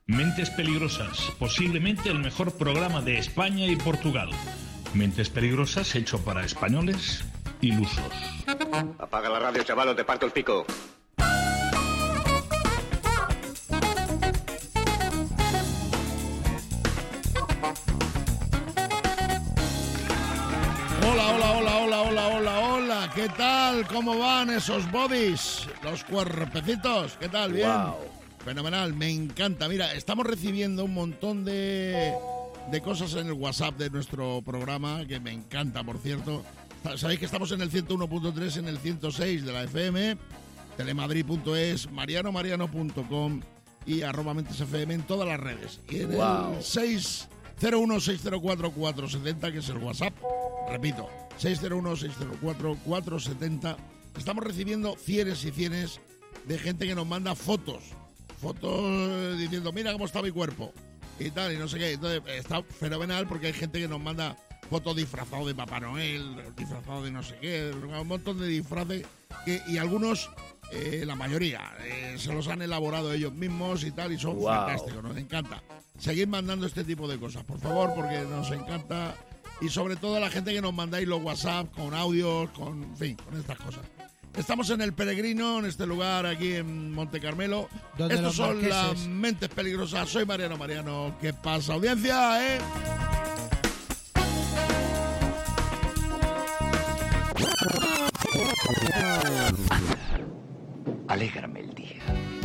Mentes Peligrosas, posiblemente el mejor programa de España y Portugal. Mentes Peligrosas hecho para españoles ilusos. Apaga la radio, chaval, o te parto el pico. Hola, ¿qué tal? ¿Cómo van esos bodies? Los cuerpecitos, ¿qué tal? ¿Bien? Wow. Fenomenal, me encanta. Mira, estamos recibiendo un montón de cosas en el WhatsApp de nuestro programa, que me encanta, por cierto. Sabéis que estamos en el 101.3, en el 106 de la FM, telemadrid.es, marianomariano.com y @mentesfm en todas las redes. Y en el 601-604-470, que es el WhatsApp, repito, 601-604-470. Estamos recibiendo cienes y cienes de gente que nos manda fotos diciendo, mira cómo está mi cuerpo y tal, y no sé qué. Entonces está fenomenal porque hay gente que nos manda fotos disfrazados de Papá Noel, disfrazados de no sé qué, un montón de disfraces y algunos, la mayoría, se los han elaborado ellos mismos y tal, y son fantásticos, nos encanta. Seguid mandando este tipo de cosas, por favor, porque nos encanta, y sobre todo la gente que nos mandáis los WhatsApp con audios, con estas cosas. Estamos en El Peregrino, en este lugar aquí en Monte Carmelo. Estos son las Mentes Peligrosas. Soy Mariano Mariano. ¿Qué pasa, audiencia, Alégrame el día.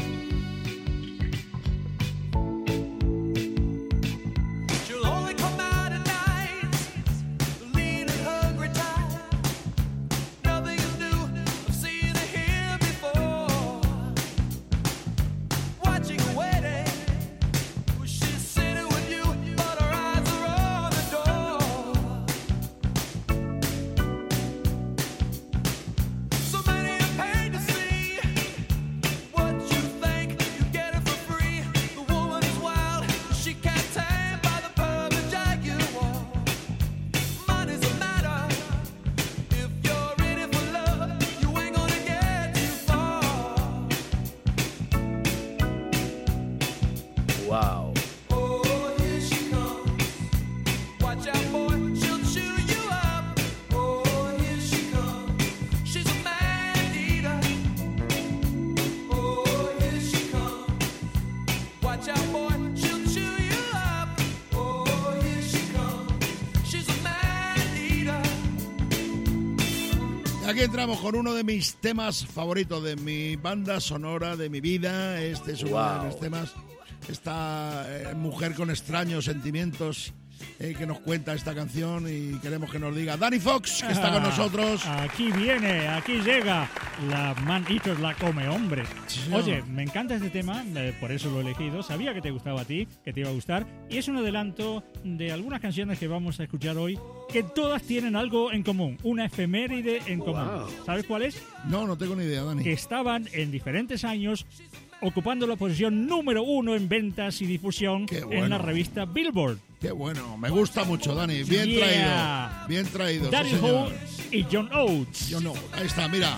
Aquí entramos con uno de mis temas favoritos, de mi banda sonora, de mi vida. Este es uno de mis temas. Esta mujer con extraños sentimientos que nos cuenta esta canción, y queremos que nos diga Danny Fox, que está con nosotros. Aquí viene, aquí llega. La Man Eater la come, hombre. Sí, oye, me encanta este tema, por eso lo he elegido. Sabía que te gustaba a ti, que te iba a gustar. Y es un adelanto de algunas canciones que vamos a escuchar hoy, que todas tienen algo en común, una efeméride en común. ¿Sabes cuál es? No tengo ni idea, Dani. Que estaban en diferentes años ocupando la posición número 1 en ventas y difusión en la revista Billboard. Qué bueno, me gusta mucho, Dani. Bien traído. Bien traído. Danny Howe y John Oates. Ahí está, mira.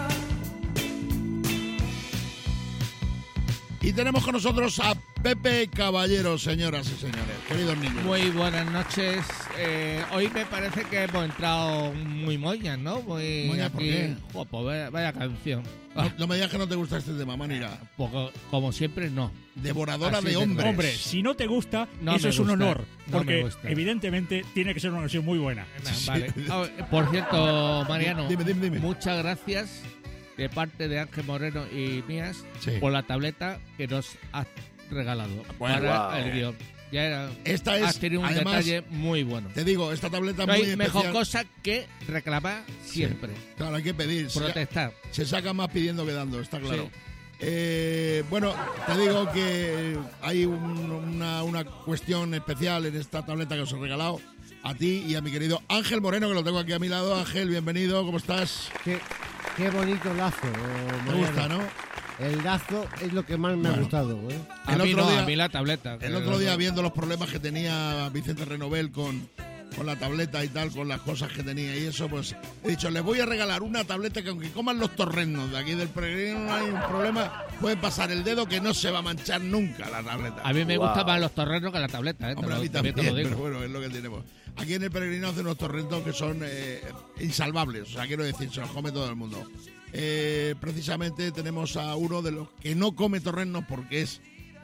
Y tenemos con nosotros a Pepe Caballero, señoras y señores, queridos niños. Muy buenas noches. Hoy me parece que hemos entrado muy mollas, ¿no? ¿Mollas por qué? Pues vaya canción. No me digas que no te gusta este tema, Manira. Como siempre, no. Devoradora Así de hombres. Hombre, si no te gusta, no eso es un honor. No porque evidentemente tiene que ser una canción muy buena. Vale. Por cierto, Mariano, dime. muchas gracias de parte de Ángel Moreno y mías por la tableta que nos has regalado para el guión. Has tenido un detalle muy bueno. Te digo, esta tableta no muy hay especial. mejor cosa que reclamar siempre. Sí, claro, hay que pedir. Protestar. Se saca más pidiendo que dando, está claro. Sí. Bueno, te digo que hay una cuestión especial en esta tableta que os he regalado a ti y a mi querido Ángel Moreno, que lo tengo aquí a mi lado. Ángel, bienvenido, ¿cómo estás? Qué bonito lazo. Me gusta, ¿no? El lazo es lo que más me ha gustado, ¿eh? A mí la tableta. El otro día, viendo los problemas que tenía Vicente Renovel con con la tableta y tal, con las cosas que tenía y eso, pues he dicho, les voy a regalar una tableta que aunque coman los torrenos de aquí del Peregrino no hay un problema, pueden pasar el dedo que no se va a manchar nunca la tableta. A mí me gustan más los torrenos que la tableta, Hombre, a mí también, pero bueno, es lo que tenemos. Aquí en el Peregrino hacen unos torrentos que son insalvables, o sea, quiero decir, se los come todo el mundo. Precisamente tenemos a uno de los que no come torrenos porque es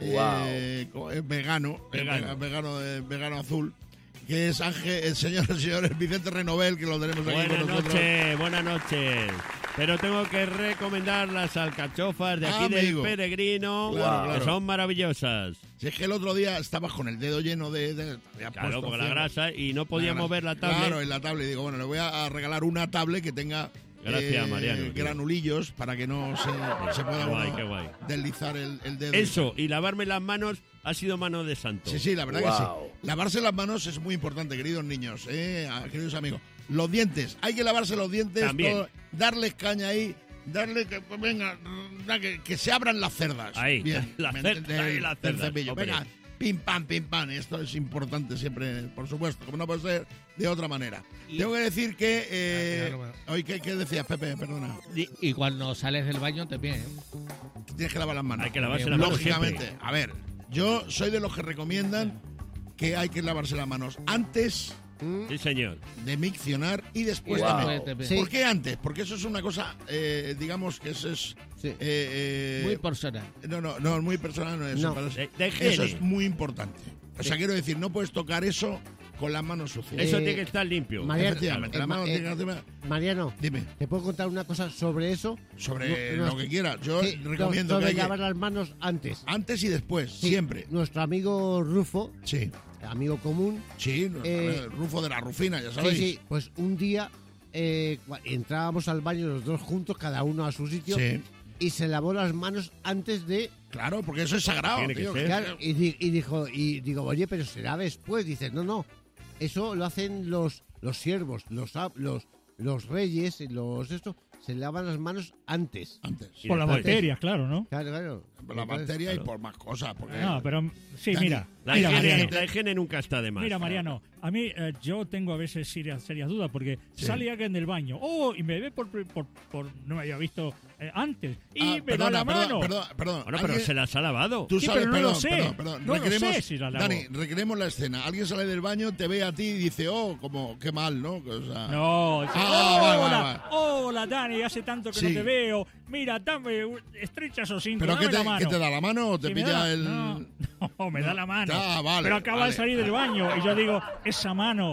vegano azul, que es Ángel, el señor Vicente Renovel, que lo tenemos aquí con nosotros. Buenas noches. Pero tengo que recomendar las alcachofas de aquí del Peregrino, que son maravillosas. Si es que el otro día estabas con el dedo lleno de claro, porque la grasa, y no podíamos ver la tablet. Claro, en la tablet. Digo, bueno, le voy a regalar una tablet que tenga Mariano, granulillos para que no se pueda qué guay. deslizar el dedo. Eso, y lavarme las manos ha sido mano de santo. Sí, la verdad que sí. Lavarse las manos es muy importante, queridos niños, queridos amigos. Los dientes, hay que lavarse los dientes, darles caña ahí, darle que venga, que se abran las cerdas. Ahí, bien, las cerdas. Venga, pim pam, esto es importante siempre, por supuesto, como no puede ser de otra manera. Tengo que decir que hoy ¿qué decías, Pepe? Perdona. Y cuando sales del baño también. Tienes que lavar las manos. Hay que lavarse las manos lógicamente. siempre. A ver, yo soy de los que recomiendan que hay que lavarse las manos antes. Sí, señor. De miccionar y después de Sí. ¿Por qué antes? Porque eso es una cosa, digamos que eso es... muy personal. No, muy personal no es eso. Eso es muy importante. O sea, quiero decir, no puedes tocar eso con las manos sucias. Eso tiene que estar limpio. Efectivamente, las manos tienen que estar... Mariano, dime. ¿Te puedo contar una cosa sobre eso? Sobre lo que quieras. Yo recomiendo sobre que hay que lavar las manos antes. Antes y después, siempre. Nuestro amigo Rufo, amigo común. Sí, Rufo de la Rufina, ya sabéis. Sí, pues un día entrábamos al baño los dos juntos, cada uno a su sitio, y se lavó las manos antes de... Claro, porque eso es sagrado, tío. Claro, y digo, oye, pero será después. Dice, no, eso lo hacen los siervos, los reyes, se lavan las manos antes. Por las bacterias, claro, ¿no? Claro. Por las bacterias y por más cosas. Porque... No, pero sí, mira. La higiene nunca está de más. Mira, Mariano, a mí yo tengo a veces serias dudas porque sale alguien del baño, y me ve por no me había visto antes, y me da la mano. Perdón. Bueno, pero se las ha lavado. Tú sabes, pero no lo sé. Perdón. No lo sé si la lavó. Dani, recreemos la escena. Alguien sale del baño, te ve a ti y dice, como, qué mal, ¿no? O sea... No. Hola, Dani, hace tanto que no te veo. Mira, dame estrechas o cinco. ¿Pero qué te da la mano o te pilla el...? No, me da la mano. Vale, pero acaba de salir del baño y yo digo, esa mano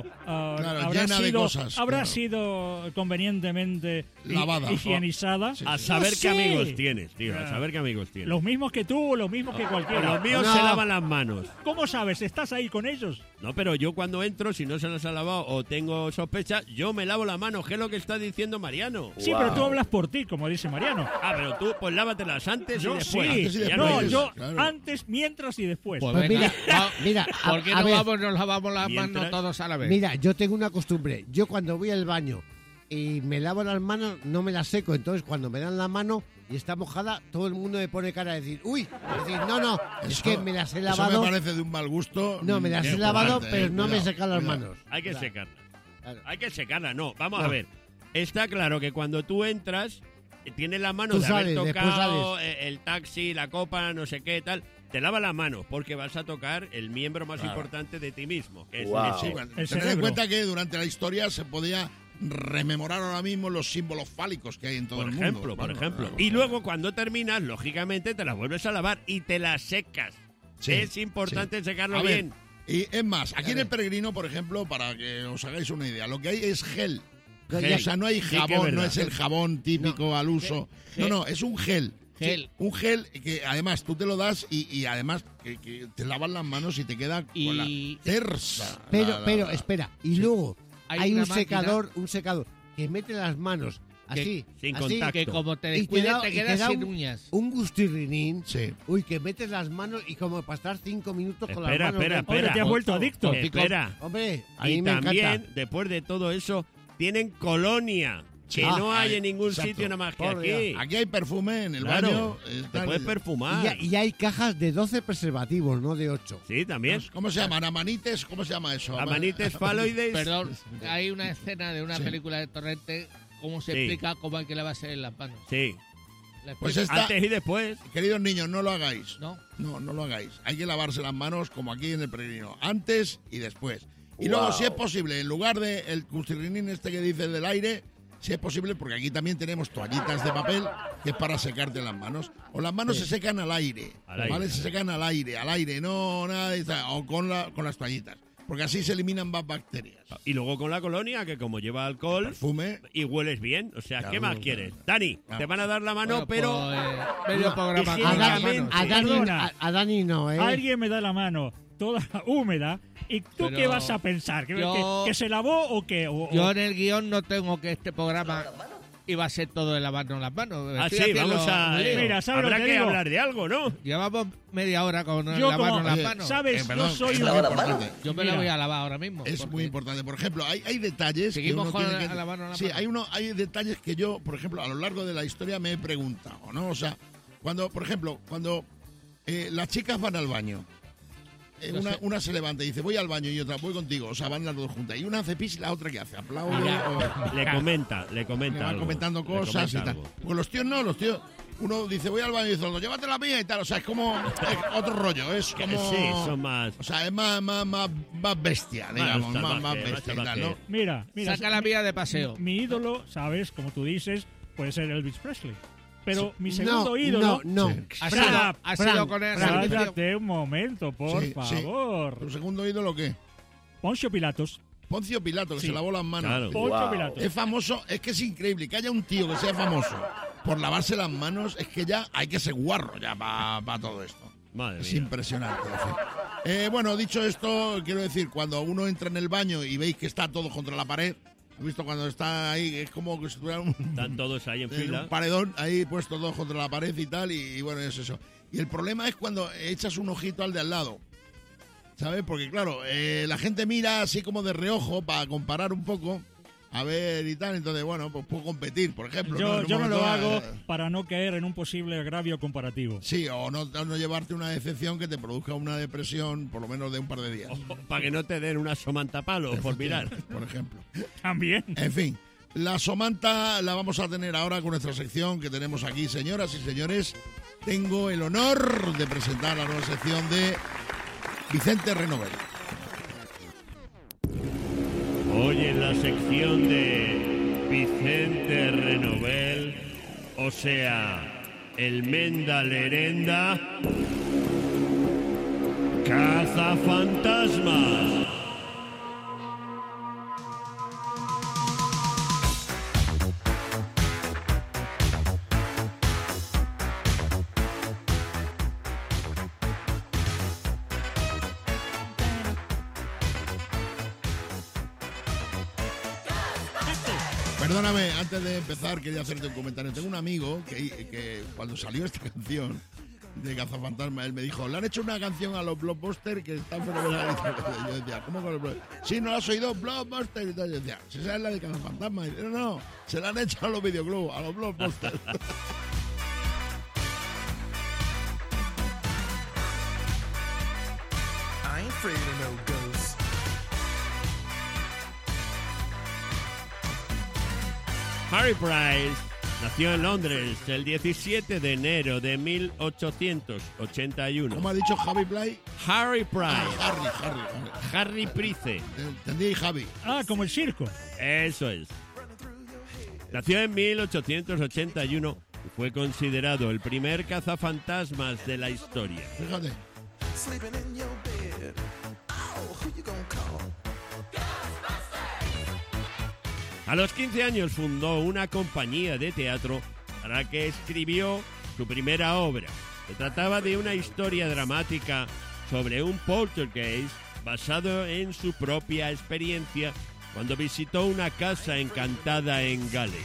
habrá sido convenientemente lavada, higienizada. A saber qué amigos tienes, tío. A saber qué amigos tienes. Los mismos que tú, los mismos que cualquiera. Los míos se lavan las manos. ¿Cómo sabes? ¿Estás ahí con ellos? No, pero yo cuando entro, si no se las ha lavado o tengo sospecha, yo me lavo la mano. ¿Qué es lo que está diciendo Mariano? Sí, pero tú hablas por ti, como dice Mariano. Pero tú, pues lávatelas antes y después. Sí, antes, mientras y después. Pues mira, ¿por qué nos lavamos las manos todos a la vez? Mira, yo tengo una costumbre. Yo cuando voy al baño y me lavo las manos, no me las seco. Entonces, cuando me dan la mano y está mojada, todo el mundo me pone cara a decir, no, es que me las he lavado. Eso me parece de un mal gusto. No, me las he lavado, pero no me secan las manos. Hay que secarlas. Claro. Hay que secarlas, vamos a ver. Está claro que cuando tú entras, tienes las manos de haber tocado el taxi, la copa, no sé qué, tal. Te lava las manos porque vas a tocar el miembro más importante de ti mismo, que es el Tened en cuenta que durante la historia se podía rememorar ahora mismo los símbolos fálicos que hay en todo el mundo. Por ejemplo. Y luego cuando terminas, lógicamente te las vuelves a lavar y te las secas. Es importante secarlo bien. Y es más, aquí en el Peregrino, por ejemplo, para que os hagáis una idea, lo que hay es gel. O sea, no hay jabón, no es el jabón típico al uso. No, es un gel. Un gel que además tú te lo das y además que te lavas las manos y te queda con la tersa. Pero espera, y luego hay un secador que mete las manos así, sin contacto, que como te descuides te quedas sin uñas. Un gustirrinín. Que metes las manos y como para estar 5 minutos con las manos. Espera, te has vuelto adicto. Espera. Hombre, a mí me también, encanta. después de todo eso, tienen colonia. que no hay en ningún sitio nada más que aquí. Aquí hay perfume en el baño. Te puedes perfumar. Y hay cajas de 12 preservativos, no de 8. Sí, también. ¿Cómo se llaman? ¿Amanites? ¿Cómo se llama eso? Amanites faloides. Perdón, hay una escena de una película de Torrente, cómo se explica cómo hay que lavarse en las manos. Sí. Pues antes y después. Queridos niños, no lo hagáis. No lo hagáis. Hay que lavarse las manos como aquí en el Peregrino, antes y después. Y luego, si es posible, en lugar del custirrinín este que dice del aire, si es posible, porque aquí también tenemos toallitas de papel que es para secarte las manos. O las manos se secan al aire, ¿vale? Se secan al aire, no nada de esa, o con las toallitas. Porque así se eliminan más bacterias. Y luego con la colonia, que como lleva alcohol, perfume, y hueles bien. O sea, ¿qué más quieres? Dani, te van a dar la mano, bueno, pero... medio programa. A Dani no, ¿eh? Alguien me da la mano toda húmeda. ¿Y tú pero qué vas a pensar? ¿Que se lavó o qué? Yo en el guión no tengo que este programa iba a ser todo de lavarnos las manos. Sí, vamos a... Mira, ¿sabes habrá lo que que digo? hablar de algo, ¿no? Llevamos media hora con lavarnos las manos. ¿Sabes? Perdón, yo soy Yo me la voy a lavar ahora mismo. Es muy importante. Por ejemplo, hay detalles Seguimos que uno con tiene que... lavarnos las Sí, manos. hay detalles que yo, por ejemplo, a lo largo de la historia me he preguntado, ¿no? O sea, cuando las chicas van al baño, una se levanta y dice, voy al baño, y otra, voy contigo. O sea, van las dos juntas. Y una hace pis y la otra, ¿qué hace? Aplaude. Le comenta Le van algo. comentando cosas y tal. Porque los tíos no, uno dice, voy al baño y dice, llévate la mía y tal. O sea, es como otro rollo. Es como... Sí, son más... O sea, es más bestia, digamos. Más bestia y tal, ¿no? Mira. Saca la mía de paseo. Mi ídolo, ¿sabes? Como tú dices, puede ser Elvis Presley. Pero mi segundo ídolo... No. Ha sido con él. Cállate un momento, por favor. ¿Tu segundo ídolo qué? Poncio Pilatos. Poncio Pilato, que se lavó las manos. Claro. Poncio Pilatos. Es famoso, es que es increíble. Que haya un tío que sea famoso por lavarse las manos, es que ya hay que ser guarro ya para todo esto. Madre es mía. impresionante. Bueno, dicho esto, quiero decir, cuando uno entra en el baño y veis que está todo contra la pared, he visto cuando está ahí, es como que si tuviera Están todos ahí en fila. un paredón ahí puesto todo contra la pared y tal, y bueno, es eso. Y el problema es cuando echas un ojito al de al lado, ¿sabes? Porque claro, la gente mira así como de reojo para comparar un poco, a ver y tal, entonces bueno, pues puedo competir, por ejemplo. Yo no lo hago para no caer en un posible agravio comparativo. Sí, o no llevarte una decepción que te produzca una depresión por lo menos de un par de días. Para que no te den una somantapalo por mirar. Por ejemplo. También. En fin, la somanta la vamos a tener ahora con nuestra sección que tenemos aquí, señoras y señores. Tengo el honor de presentar la nueva sección de Vicente Renovel. Hoy en la sección de Vicente Renovel, o sea, el Menda Lerenda, Cazafantasmas. Perdóname, antes de empezar quería hacerte un comentario. Tengo un amigo que cuando salió esta canción de Cazafantasma, él me dijo, le han hecho una canción a los Blockbuster que están fenomenales. Yo decía, ¿cómo con los Blockbuster? Sí, ¿no la has oído? Blockbuster. Y tal. Yo decía, si esa es la de Cazafantasma. Y dice, no, se la han hecho a los videoclubs, a los Blockbuster. I ain't afraid of no ghosts. Harry Price nació en Londres el 17 de enero de 1881. ¿Cómo ha dicho Javi Blay? Harry Price. Harry Price. Entendí, Javi. Como el circo. Eso es. Nació en 1881 y fue considerado el primer cazafantasmas de la historia. Fíjate. Sleeping in your bed. Oh, who you gonna call? A los 15 años fundó una compañía de teatro para la que escribió su primera obra. Se trataba de una historia dramática sobre un poltergeist basado en su propia experiencia cuando visitó una casa encantada en Gales.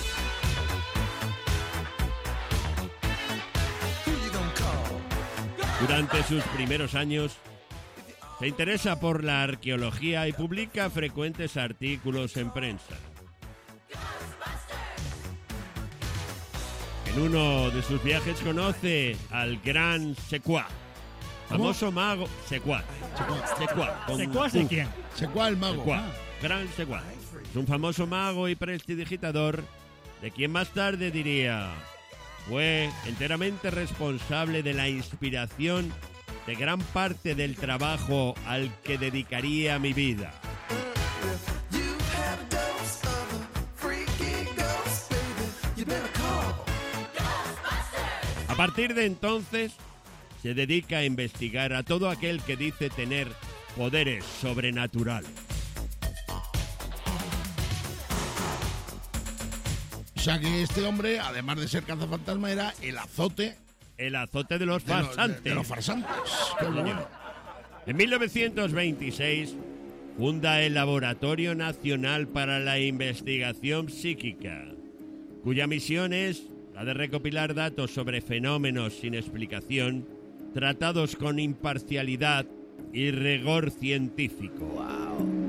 Durante sus primeros años, se interesa por la arqueología y publica frecuentes artículos en prensa. En uno de sus viajes conoce al gran Sequá, famoso mago. Sequá. ¿Sequá de quién? Sequá el mago. Sequá, gran Sequá. Es un famoso mago y prestidigitador de quien más tarde diría: fue enteramente responsable de la inspiración de gran parte del trabajo al que dedicaría mi vida. A partir de entonces, se dedica a investigar a todo aquel que dice tener poderes sobrenaturales. O sea que este hombre, además de ser cazafantasma, era el azote... El azote de los farsantes. De los farsantes. Qué bueno. En 1926 funda el Laboratorio Nacional para la Investigación Psíquica, cuya misión es la de recopilar datos sobre fenómenos sin explicación, tratados con imparcialidad y rigor científico. ¡Wow!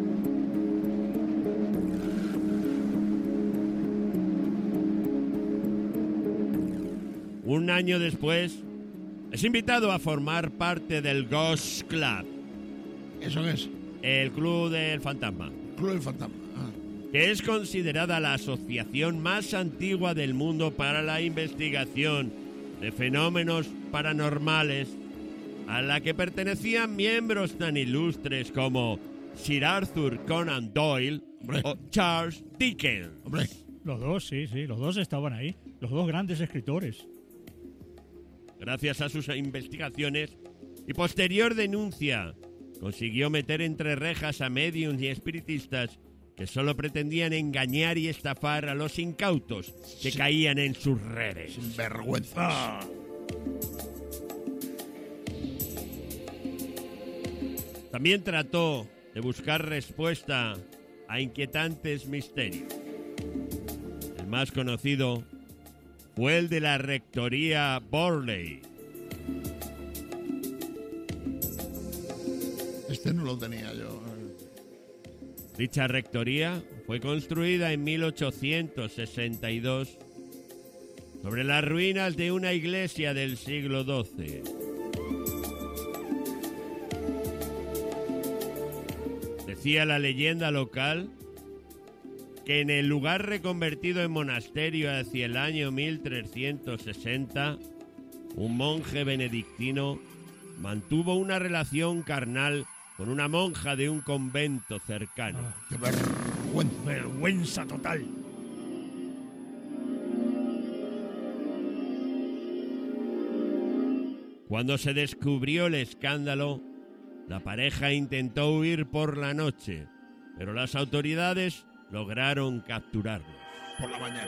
Un año después, es invitado a formar parte del Ghost Club. ¿Eso qué es? El Club del Fantasma. Club del Fantasma. Que es considerada la asociación más antigua del mundo para la investigación de fenómenos paranormales, a la que pertenecían miembros tan ilustres como Sir Arthur Conan Doyle o Charles Dickens. Hombre. Los dos, sí, los dos estaban ahí, los dos grandes escritores. Gracias a sus investigaciones y posterior denuncia, consiguió meter entre rejas a médiums y espiritistas que solo pretendían engañar y estafar a los incautos que caían en sus redes. Sin vergüenza. También trató de buscar respuesta a inquietantes misterios. El más conocido fue el de la rectoría Borley. Este no lo tenía yo. Dicha rectoría fue construida en 1862 sobre las ruinas de una iglesia del siglo XII. Decía la leyenda local que en el lugar reconvertido en monasterio hacia el año 1360, un monje benedictino mantuvo una relación carnal con una monja de un convento cercano. ¡Qué vergüenza! ¡Vergüenza total! Cuando se descubrió el escándalo, la pareja intentó huir por la noche, pero las autoridades lograron capturarlos. Por la mañana.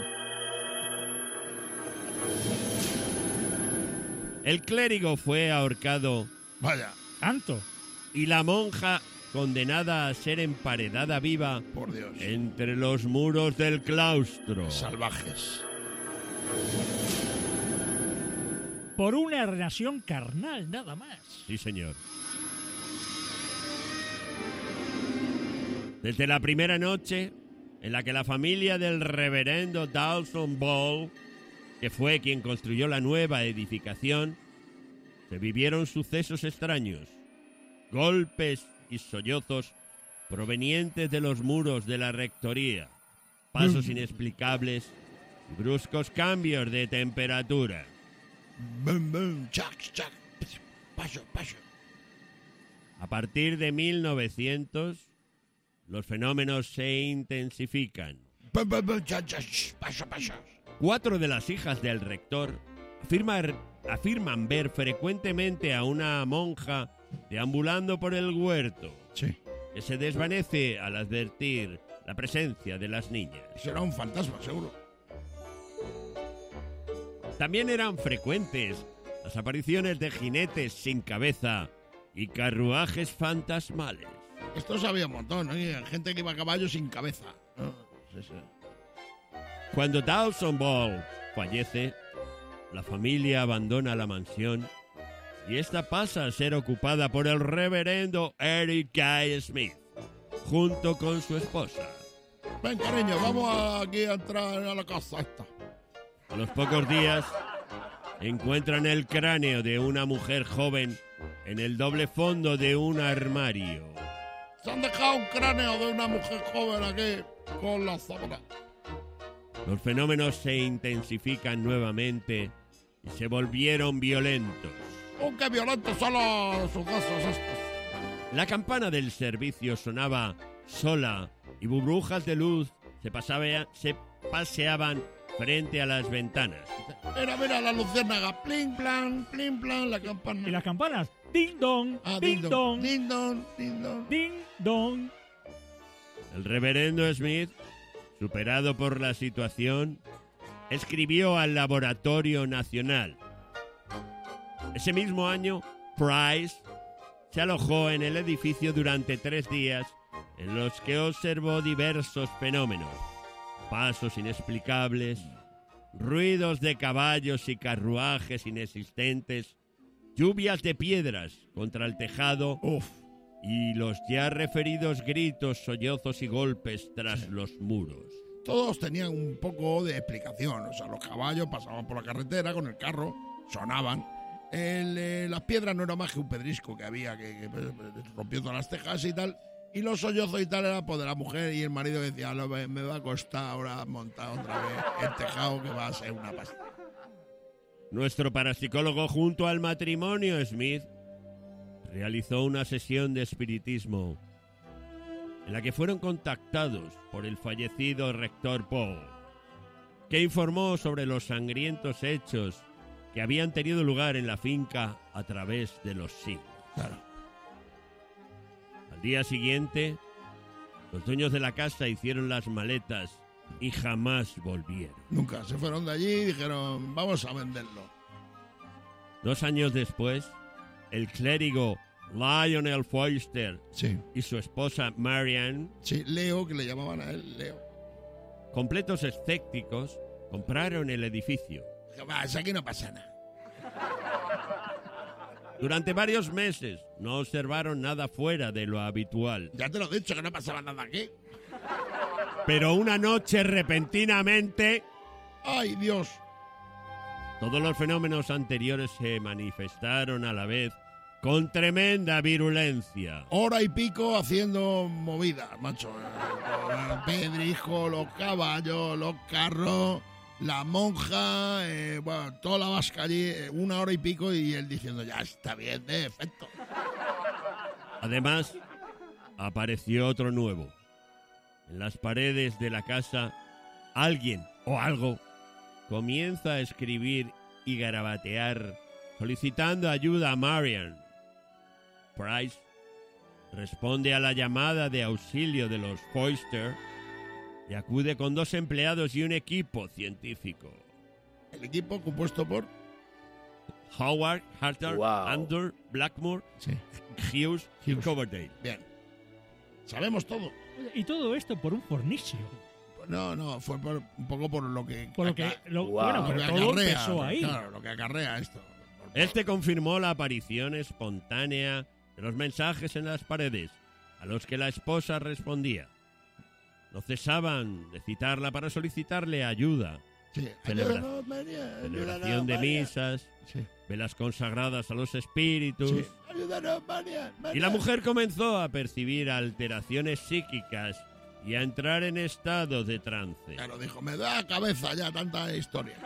El clérigo fue ahorcado. Vaya. ¿Tanto? Y la monja condenada a ser emparedada viva. Por Dios. Entre los muros del claustro. Salvajes. Por una relación carnal, nada más. Sí, señor. Desde la primera noche en la que la familia del reverendo Dawson Ball, que fue quien construyó la nueva edificación, se vivieron sucesos extraños, golpes y sollozos provenientes de los muros de la rectoría, pasos inexplicables y bruscos cambios de temperatura. Bum, bum, chac, chac. Paso, paso. A partir de 1900, los fenómenos se intensifican. Bum, bum, bum, chac, chac. Paso, paso. 4 de las hijas del rector afirman ver frecuentemente a una monja deambulando por el huerto, Sí. que se desvanece al advertir la presencia de las niñas. Será un fantasma, seguro. También eran frecuentes las apariciones de jinetes sin cabeza y carruajes fantasmales. Esto sabía un montón, ¿no? Gente que iba a caballo sin cabeza. Sí, sí. Cuando Dawson Ball fallece, la familia abandona la mansión y esta pasa a ser ocupada por el reverendo Eric Guy Smith, junto con su esposa. Ven, cariño, vamos aquí a entrar a la casa esta. A los pocos días encuentran el cráneo de una mujer joven en el doble fondo de un armario. Se han dejado un cráneo de una mujer joven aquí con la sábana. Los fenómenos se intensifican nuevamente y se volvieron violentos. ¡Qué violentos son los sucesos estos! La campana del servicio sonaba sola y burbujas de luz se paseaban frente a las ventanas. Mira, la luciérnaga. Plin, plan, la campana. ¿Y las campanas? ¡Ding, dong! ¡Ding, dong! ¡Ding, dong! ¡Ding, dong! ¡Ding, dong! El reverendo Smith, superado por la situación, escribió al Laboratorio Nacional. Ese mismo año, Price se alojó en el edificio durante 3 días en los que observó diversos fenómenos. Pasos inexplicables, ruidos de caballos y carruajes inexistentes, lluvias de piedras contra el tejado y los ya referidos gritos, sollozos y golpes tras los muros. Todos tenían un poco de explicación. O sea, los caballos pasaban por la carretera con el carro, sonaban. Las piedras no era más que un pedrisco que había, que rompió todas las tejas y tal. Y los sollozos y tal era pues de la mujer, y el marido decía, me va a costar ahora montar otra vez el tejado, que va a ser una pasta. Nuestro parapsicólogo, junto al matrimonio Smith, realizó una sesión de espiritismo en la que fueron contactados por el fallecido rector Paul, que informó sobre los sangrientos hechos que habían tenido lugar en la finca a través de los siglos. Claro. Al día siguiente, los dueños de la casa hicieron las maletas y jamás volvieron. Nunca. Se fueron de allí y dijeron, vamos a venderlo. 2 años después, el clérigo Lionel Foyster y su esposa Marianne, Leo, que le llamaban a él Leo, completos escépticos, compraron el edificio. Aquí no pasa nada. Durante varios meses no observaron nada fuera de lo habitual. Ya te lo he dicho, que no pasaba nada aquí. Pero una noche, repentinamente... ¡Ay, Dios! Todos los fenómenos anteriores se manifestaron a la vez con tremenda virulencia. Hora y pico haciendo movidas, macho. El pedrijo, los caballos, los carros, la monja, toda la vasca allí, 1 hora y pico, y él diciendo, ya está bien, de efecto. Además, apareció otro nuevo. En las paredes de la casa, alguien o algo comienza a escribir y garabatear, solicitando ayuda a Marianne. Price responde a la llamada de auxilio de los Foyster y acude con 2 empleados y un equipo científico. El equipo compuesto por Howard, Harter, Andrew, Blackmore, Hughes y Coverdale. Bien. Sabemos todo. Y todo esto por un fornicio. No, fue un poco por lo que... Bueno, pero todo empezó ahí. Claro, lo que acarrea esto. Este confirmó la aparición espontánea de los mensajes en las paredes, a los que la esposa respondía. No cesaban de citarla para solicitarle ayuda. Sí. Celebración de misas, velas consagradas a los espíritus. Sí. Ayúdanos, María. Y la mujer comenzó a percibir alteraciones psíquicas y a entrar en estado de trance. Claro, dijo, me da cabeza ya tanta historia.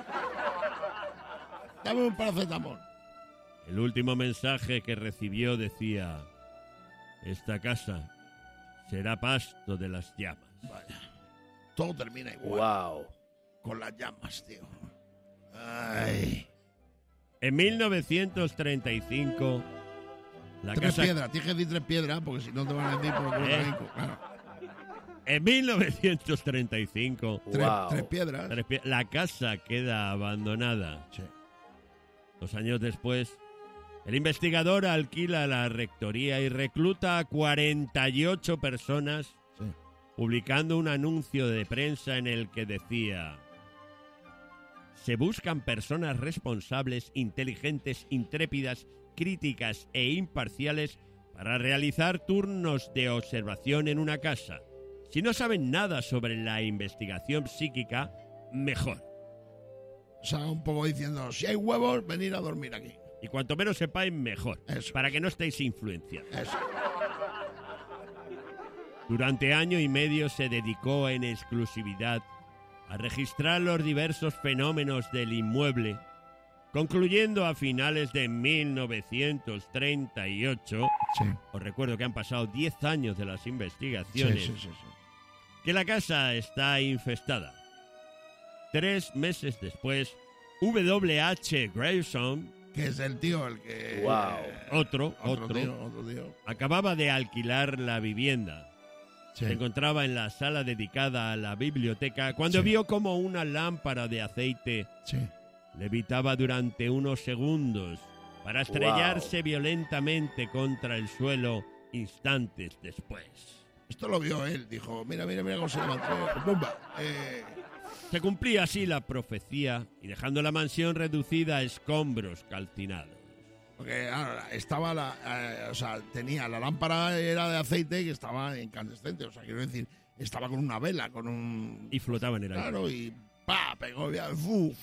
Dame un paracetamol. El último mensaje que recibió decía: esta casa será pasto de las llamas. Vaya, todo termina igual. Wow. Con las llamas, tío. Ay. En 1935, la casa... Piedras, tienes que decir 3 piedras, porque si no te van a decir por lo que claro. En 1935, tres piedras. La casa queda abandonada. Sí. 2 años después, el investigador alquila la rectoría y recluta a 48 personas, publicando un anuncio de prensa en el que decía: se buscan personas responsables, inteligentes, intrépidas, críticas e imparciales para realizar turnos de observación en una casa. Si no saben nada sobre la investigación psíquica, mejor. O sea, un poco diciendo, si hay huevos, venir a dormir aquí. Y cuanto menos sepáis, mejor. Eso. Para que no estéis influenciados. Eso. Durante año y medio se dedicó en exclusividad a registrar los diversos fenómenos del inmueble, concluyendo a finales de 1938, os recuerdo que han pasado 10 años de las investigaciones, que la casa está infestada. 3 meses después, W.H. Grayson, que es el tío el que... Otro tío. Acababa de alquilar la vivienda. Se encontraba en la sala dedicada a la biblioteca cuando vio como una lámpara de aceite levitaba durante unos segundos para estrellarse violentamente contra el suelo instantes después. Esto lo vio él, dijo, mira cómo se levantó. ¡Pumba! Se cumplía así la profecía y dejando la mansión reducida a escombros calcinados. Porque estaba tenía la lámpara, era de aceite que estaba incandescente, o sea, quiero decir, estaba con una vela, y flotaba en el aire. Claro, y pegó ya,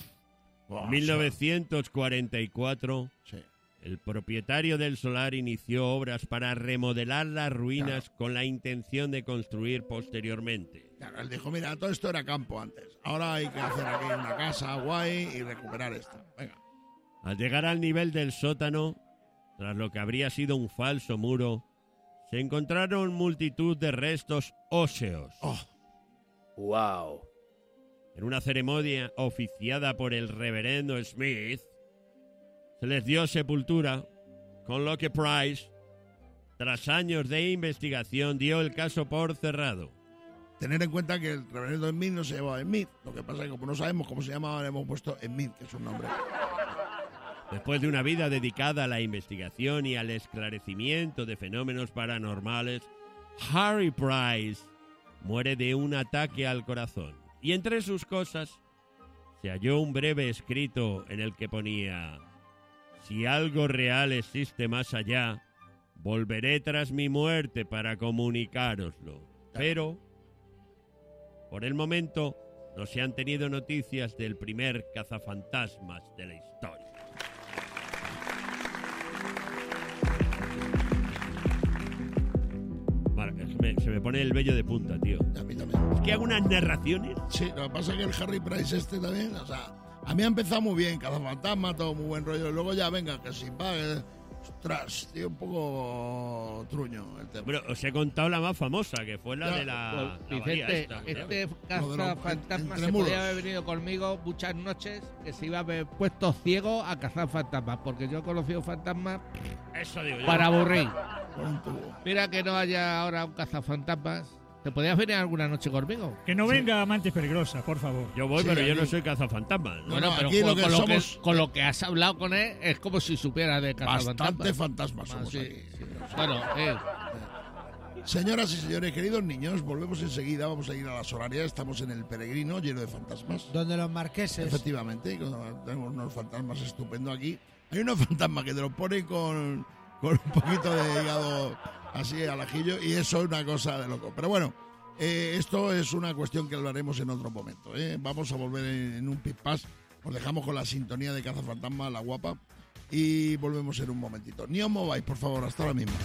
1944, el propietario del solar inició obras para remodelar las ruinas con la intención de construir posteriormente. Claro, él dijo, mira, todo esto era campo antes, ahora hay que hacer aquí una casa guay y recuperar esto. Venga. Al llegar al nivel del sótano, tras lo que habría sido un falso muro, se encontraron multitud de restos óseos. ¡Wow! En una ceremonia oficiada por el reverendo Smith, se les dio sepultura, con lo que Price, tras años de investigación, dio el caso por cerrado. Tener en cuenta que el reverendo Smith no se llamaba Smith, lo que pasa es que como no sabemos cómo se llamaba, le hemos puesto Smith, que es un nombre. Después de una vida dedicada a la investigación y al esclarecimiento de fenómenos paranormales, Harry Price muere de un ataque al corazón. Y entre sus cosas se halló un breve escrito en el que ponía: si algo real existe más allá, volveré tras mi muerte para comunicároslo. Pero, por el momento, no se han tenido noticias del primer cazafantasmas de la historia. Se me pone el vello de punta, tío. A mí también. Es que hago unas narraciones. Sí, lo que pasa es que el Harry Price también, o sea, a mí ha empezado muy bien, cazafantasma, todo muy buen rollo. Luego ya, venga, que sin pague. Ostras, tío, un poco truño el tema. Bueno, os he contado la más famosa, que fue la de la... Vicente, este cazafantasma se podía haber venido conmigo muchas noches, que se iba a haber puesto ciego a cazar fantasmas, porque yo he conocido fantasmas para aburrir. Mira que no haya ahora un cazafantasmas. ¿Te podías venir alguna noche conmigo? Que no venga Amantes Peligrosas, por favor. Yo voy, pero yo no soy cazafantasmas. ¿No? Bueno, pero con lo que has hablado con él es como si supiera de cazafantasmas. Bastante fantasmas somos aquí. Bueno, Señoras y señores, queridos niños, volvemos enseguida. Vamos a ir a las horarias. Estamos en el Peregrino, lleno de fantasmas. Donde los marqueses. Efectivamente, tenemos unos fantasmas estupendos aquí. Hay unos fantasmas que te los ponen con un poquito de hígado así al ajillo, y eso es una cosa de loco. Pero bueno, esto es una cuestión que hablaremos en otro momento. Vamos a volver en un pipás. Os dejamos con la sintonía de Cazafantasma, la guapa, y volvemos en un momentito. Ni os mováis, por favor, hasta ahora mismo.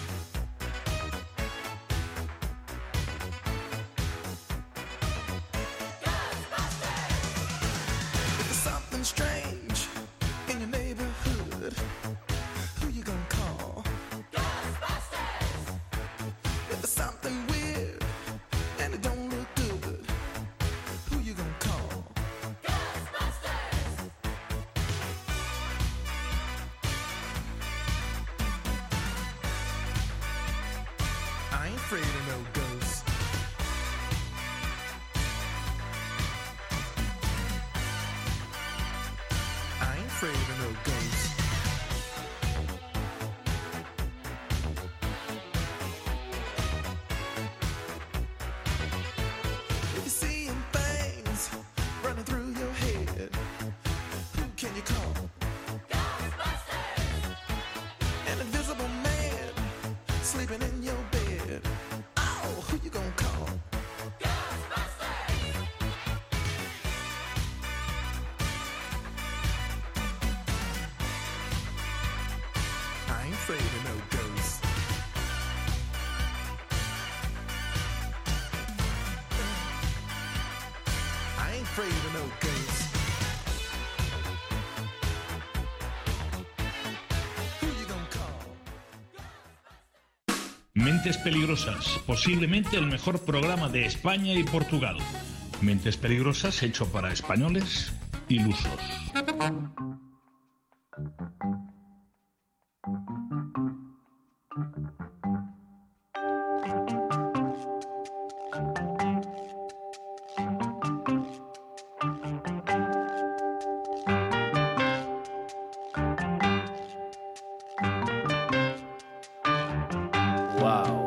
afraid of no ghosts. Who you gonna call? Mentes Peligrosas, posiblemente el mejor programa de España y Portugal. Mentes Peligrosas hecho para españoles ilusos. Wow.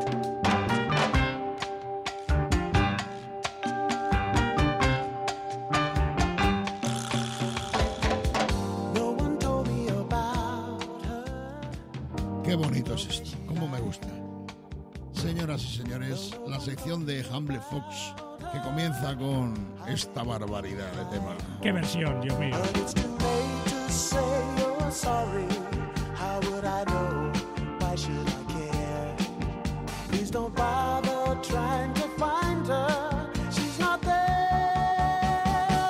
No one told me about her. Qué bonito es esto, cómo me gusta. Señoras y señores, la sección de Humble Fox que comienza con esta barbaridad de tema. Qué versión, Dios mío. But it's too late to say you're sorry. How would I know? Why should I care? Please don't bother trying to find her. She's not there.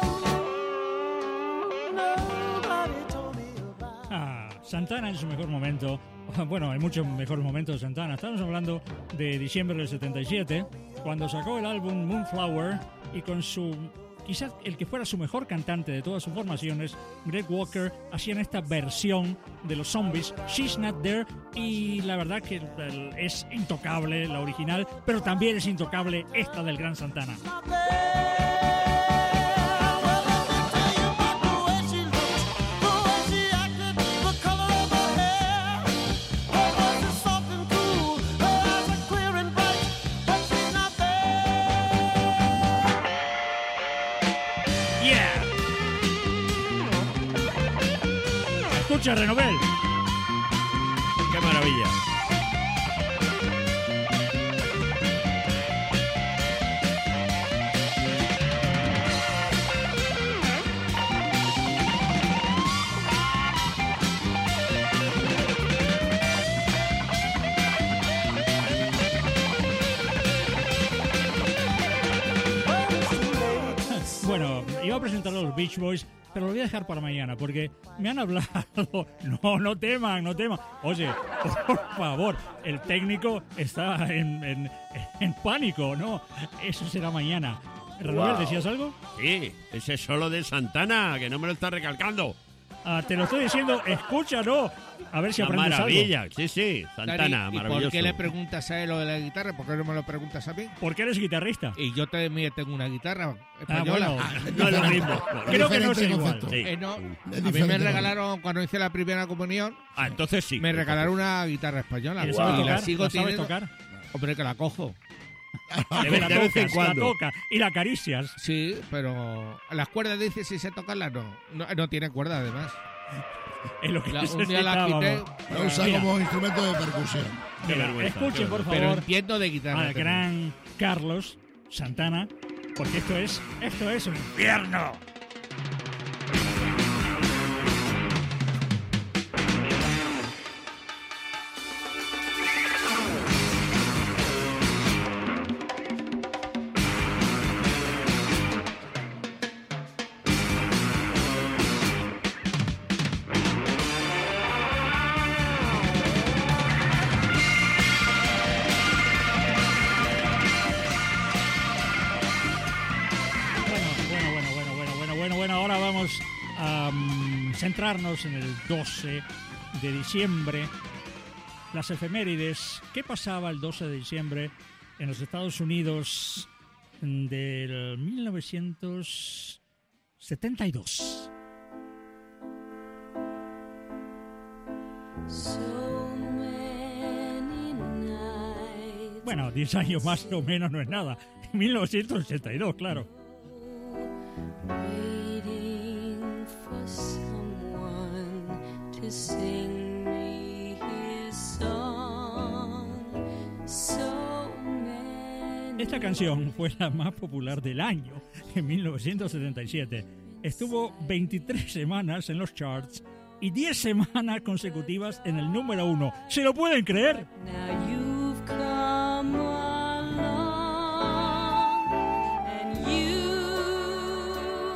Nobody told me about. Santana en su mejor momento. Bueno, hay muchos mejores momentos de Santana. Estamos hablando de diciembre del 77, cuando sacó el álbum Moonflower y con su, quizás el que fuera su mejor cantante de todas sus formaciones, Greg Walker, hacían esta versión de los Zombies, She's Not There, y la verdad que es intocable la original, pero también es intocable esta del gran Santana. Escucha, Renovel. ¡Qué maravilla! Bueno, iba a presentar a los Beach Boys, pero lo voy a dejar para mañana porque me han hablado. No teman. Oye, por favor, el técnico está en pánico, ¿no? Eso será mañana. Renovel, Wow. ¿decías algo? Sí, ese solo de Santana, que no me lo está recalcando. Te lo estoy diciendo, escúchalo. A ver si Una aprendes maravilla, algo. sí, Santana, ¿Y maravilloso. por qué le preguntas a él lo de la guitarra? ¿Por qué no me lo preguntas a mí? Porque eres guitarrista. Y yo también tengo una guitarra española. Bueno, No es lo mismo. creo que no es Diferente igual. concepto. Sí. No, Es a mí me diferente, regalaron, cuando hice la primera comunión, Ah, entonces sí. me regalaron una guitarra española. ¿Y Y sabes la tocar? sigo ¿La sabes teniendo. tocar? Hombre, que la cojo. De vez en La cuando. toca y la acaricias. Sí, pero las cuerdas dices si sé tocarlas, no tiene cuerda además. Es lo que Un día la quité. necesitábamos. La usa Mira. como instrumento de percusión. Qué Mira, vergüenza, escuchen, qué por Pero favor, entiendo de guitarra. al también. gran Carlos Santana, porque esto es un infierno. Bueno, ahora vamos a centrarnos en el 12 de diciembre. Las efemérides. ¿Qué pasaba el 12 de diciembre en los Estados Unidos del 1972? Bueno, 10 años más o menos no es nada. 1982, claro. Waiting for someone to sing me his song. So many. Esta canción fue la más popular del año, en 1977. Estuvo 23 semanas en los charts y 10 semanas consecutivas en el número 1. ¿Se lo pueden creer? Now you've come along and you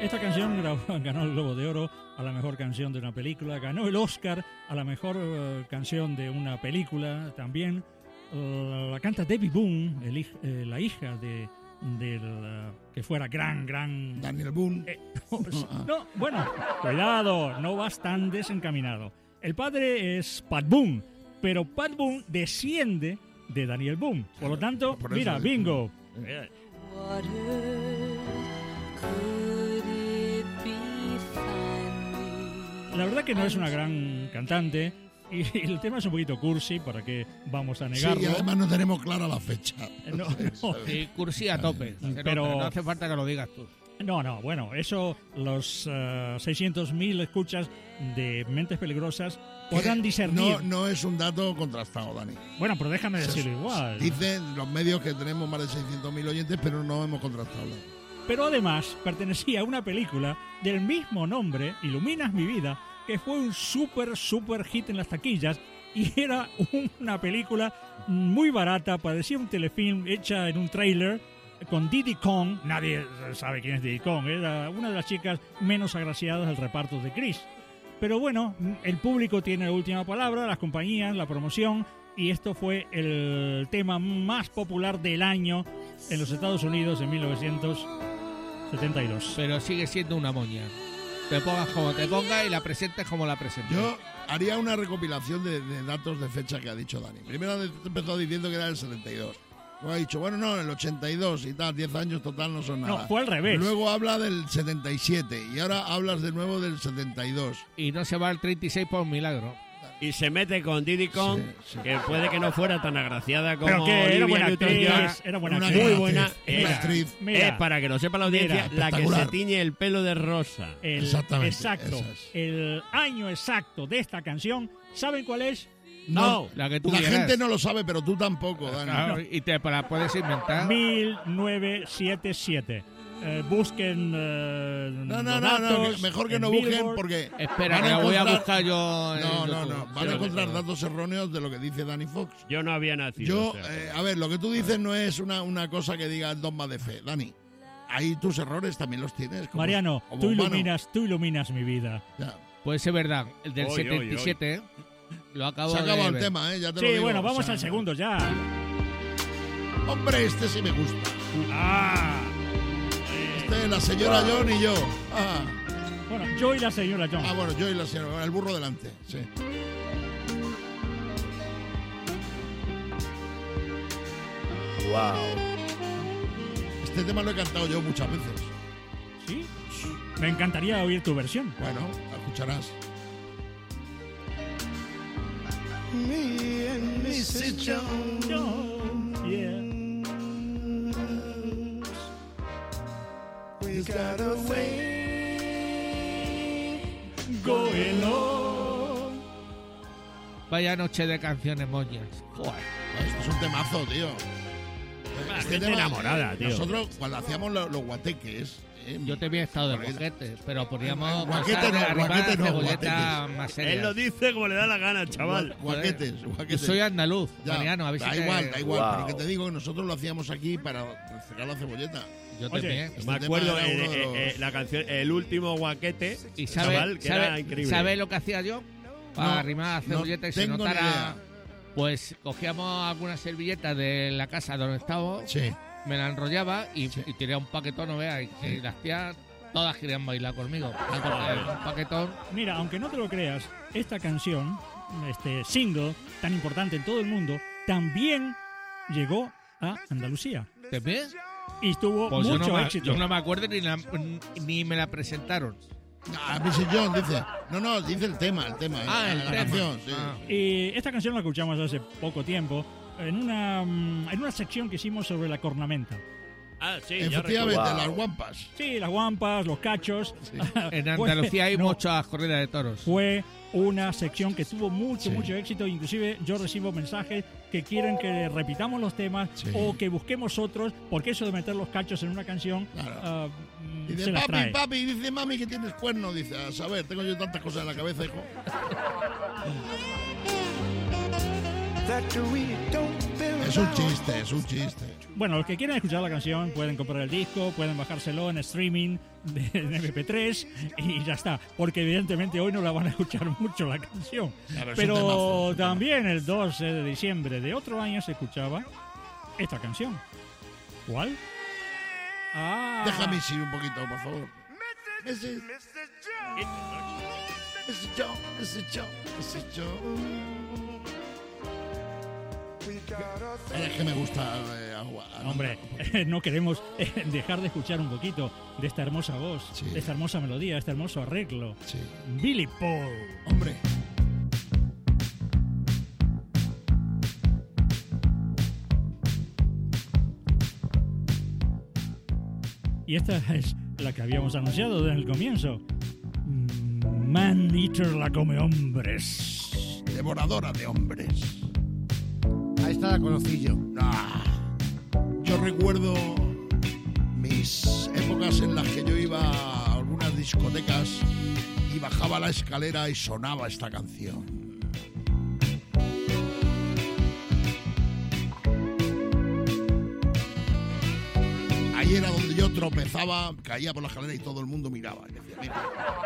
Esta canción ganó el Globo de Oro a la mejor canción de una película, ganó el Oscar a la mejor canción de una película también. La canta Debbie Boone, la hija del que fuera gran Daniel Boone. No, bueno, cuidado, no vas tan desencaminado. El padre es Pat Boone, pero Pat Boone desciende de Daniel Boone. Por lo tanto, mira, bingo. La verdad que no es una gran cantante y el tema es un poquito cursi, ¿para qué vamos a negarlo? Sí, y además no tenemos clara la fecha. No. Sí, cursi a tope, pero no hace falta que lo digas tú. No, bueno, eso los 600.000 escuchas de Mentes Peligrosas podrán discernir. No es un dato contrastado, Dani. Bueno, pero déjame decirlo igual. Dicen los medios que tenemos más de 600.000 oyentes, pero no hemos contrastado. Pero además pertenecía a una película del mismo nombre, Iluminas mi vida, que fue un super hit en las taquillas y era una película muy barata, parecía un telefilm hecha en un tráiler con Diddy Kong. Nadie sabe quién es Diddy Kong, era una de las chicas menos agraciadas del reparto de Chris. Pero bueno, el público tiene la última palabra, las compañías, la promoción, y esto fue el tema más popular del año en los Estados Unidos en 1972. Pero sigue siendo una moña. Te pongas como te pongas y la presentes como la presentes. Yo haría una recopilación de datos de fecha que ha dicho Dani. Primero empezó diciendo que era el 72. Luego ha dicho, bueno, no, el 82 y tal, 10 años total no son nada. No, fue al revés. Luego habla del 77 y ahora hablas de nuevo del 72. Y no se va al 36 por un milagro. Y se mete con Diddy Kong, que puede que no fuera tan agraciada como pero que era buena actriz, era buena actriz. Muy buena. Actriz. Mira, para que lo sepa la audiencia, la que se tiñe el pelo de rosa. Exactamente. Exacto. El año exacto de esta canción, ¿saben cuál es? No, la que tú la quieras. gente no lo sabe, pero tú tampoco, Dani. Claro, y te la puedes inventar. 1977. Busquen no, datos mejor que no Billboard. busquen porque espera, que la voy a buscar yo. No, van a encontrar datos erróneos de lo que dice Danny Fox. Yo no había nacido. A ver, lo que tú dices no es una cosa que diga dogma de fe, Dani. Ahí tus errores también los tienes. Mariano, tú iluminas mi vida. Ya. Puede ser verdad, el del 77. Lo acabo Se ha de acabado ver. el tema, ya te Sí, lo digo. bueno, vamos al segundo ya. Hombre, este sí me gusta. La señora John y yo. Bueno, yo y la señora John. Bueno, yo y la señora. El burro delante, sí. Wow. Este tema lo he cantado yo muchas veces. ¿Sí? Me encantaría oír tu versión. Bueno, la escucharás. Me and Mrs. Jones. Yeah. We got a way going on. Vaya noche de canciones moñas. Joder, esto es un temazo, tío. Gente enamorada, tío. Nosotros, cuando hacíamos los guateques... Yo te había estado de guaquetes, pero poníamos guaquete cebolleta más seria. Él lo dice como le da la gana, chaval. Guaquetes. Yo soy andaluz, Ya, Mariano, a ver da si igual, Wow. pero que te digo que nosotros lo hacíamos aquí para sacar la cebolleta. Yo Oye, también. Este Me tema acuerdo era uno de los- la canción, el último guaquete, ¿Y chaval, que era increíble. ¿Sabe lo que hacía yo? Para arrimar la cebolleta y se tengo ni notara. idea. Pues cogíamos algunas servilletas de la casa donde estábamos, Sí. me la enrollaba y Sí. tiraba un paquetón, no veas, y las tías todas querían bailar conmigo. Un paquetón. Mira, aunque no te lo creas, esta canción, este single tan importante en todo el mundo, también llegó a Andalucía. ¿Te ves? Y tuvo Pues mucho éxito. yo no me acuerdo ni me la presentaron. Mrs. John dice... No, dice el tema. El la tema. canción, sí. Y esta canción la escuchamos hace poco tiempo en una sección que hicimos sobre la cornamenta. Ah, sí, ya Efectivamente, recuerdo. las guampas. Sí, las guampas, los cachos. En Andalucía hay No, muchas corridas de toros. Fue una sección que tuvo mucho Sí. éxito. Inclusive yo recibo mensajes que quieren que repitamos los temas Sí. o que busquemos otros, porque eso de meter los cachos en una canción Claro. Dice, se las trae. papi, dice mami que tienes cuernos. Dice, a saber, tengo yo tantas cosas en la cabeza, hijo. Es un chiste, es un chiste. Bueno, los que quieran escuchar la canción pueden comprar el disco, pueden bajárselo en streaming en MP3 y ya está. Porque evidentemente hoy no la van a escuchar mucho la canción. Pero también el 12 de diciembre de otro año se escuchaba esta canción. ¿Cuál? Déjame ir un poquito, por favor. Mrs. Jones. Es que me gusta hombre, no queremos dejar de escuchar un poquito de esta hermosa voz, de esta hermosa melodía, este hermoso arreglo. Sí. Billy Paul. Hombre. Y esta es la que habíamos anunciado desde el comienzo. Man Eater la come hombres. Devoradora de hombres. Ahí está, la conocí yo. Yo recuerdo mis épocas en las que yo iba a algunas discotecas y bajaba la escalera y sonaba esta canción. Ahí era donde yo tropezaba, caía por la escalera y todo el mundo miraba. Y decía, mira.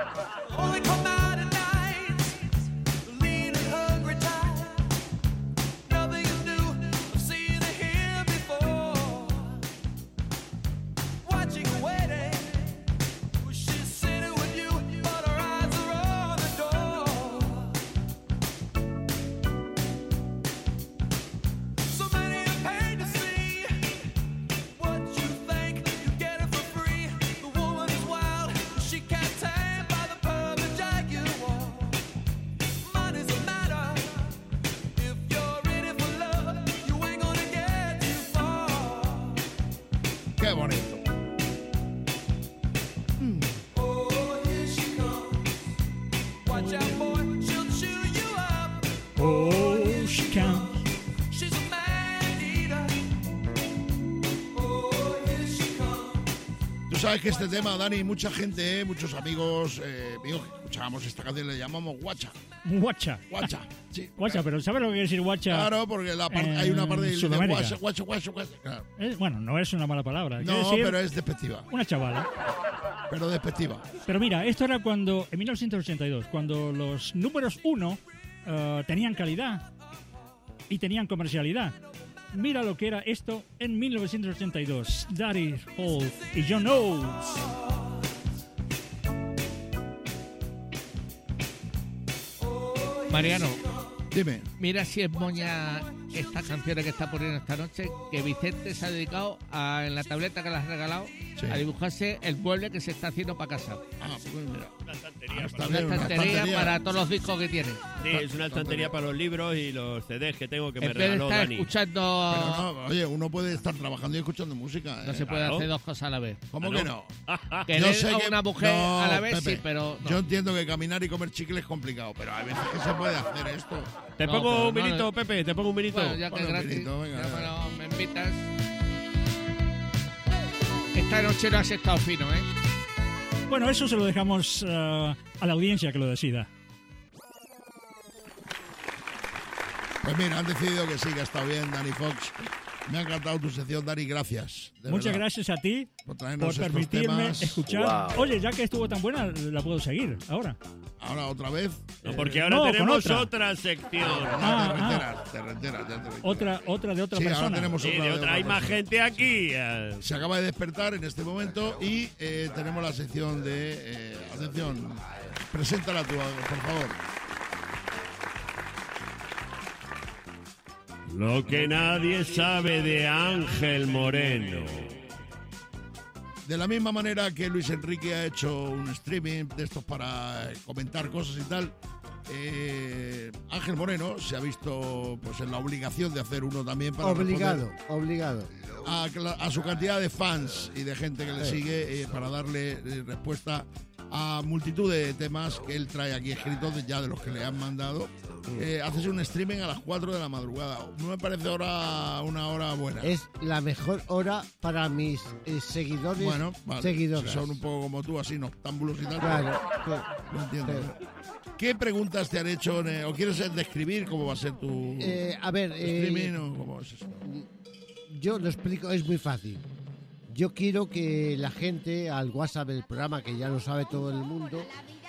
Qué bonito. Tú sabes que este tema, Dani, mucha gente, muchos amigos míos que escuchábamos esta canción le llamamos guacha. Guacha. Guacha, sí. Guacha, pero ¿sabes lo que quiere decir guacha? Claro, porque hay una parte de guacha. Claro. Bueno, no es una mala palabra. No, pero es despectiva. Una chavala. Pero despectiva. Pero mira, esto era cuando, en 1982, cuando los números 1 tenían calidad y tenían comercialidad. Mira lo que era esto en 1982. Daddy Paul y John Oates. Mariano, dime. Mira si es moña estas canciones que está poniendo esta noche, que Vicente se ha dedicado en la tableta que le has regalado, a dibujarse el mueble que se está haciendo para casa. Pues mira. Una estantería. Una estantería para todos los discos que tiene. Sí, es una estantería para los libros y los CDs que tengo que me regaló estar Dani. Escuchando... Pero no, oye, uno puede estar trabajando y escuchando música. No se puede hacer dos cosas a la vez. ¿Cómo que no? Querer a una mujer a la vez, Pepe, sí, pero... No. Yo entiendo que caminar y comer chicle es complicado, pero hay veces que se puede hacer esto. Te pongo un minuto, Pepe, te pongo un minuto. Bueno, ya que es gratis, vinito, venga, ya me invitas. Esta noche no has estado fino, ¿eh? Bueno, eso se lo dejamos a la audiencia que lo decida. Pues mira, han decidido que sí, que ha estado bien, Dani Fox. Me ha encantado tu sección, Dani, gracias. Muchas gracias a ti por permitirme escuchar. Wow. Oye, ya que estuvo tan buena, la puedo seguir ahora. ¿Ahora otra vez? No, porque ahora tenemos otra sección. Te reenteras. Otra de otra sí, persona. Ahora tenemos otra hay más gente aquí. Se acaba de despertar en este momento y tenemos la sección de... atención, preséntala tú, por favor. Lo que nadie sabe de Ángel Moreno. De la misma manera que Luis Enrique ha hecho un streaming de estos para comentar cosas y tal, Ángel Moreno se ha visto pues en la obligación de hacer uno también para obligado a su cantidad de fans y de gente que le sigue para darle respuesta a multitud de temas que él trae aquí escritos ya de los que le han mandado. Haces un streaming a las 4 de la madrugada. No me parece una hora buena. Es la mejor hora para mis seguidores. Bueno, vale. Seguidoras. Si son un poco como tú, así, noctámbulos y tal. Claro. No entiendo. Sí. ¿Qué preguntas te han hecho? ¿O quieres describir cómo va a ser tu streaming o cómo es eso? Yo lo explico, es muy fácil. Yo quiero que la gente al WhatsApp del programa, que ya lo sabe todo el mundo,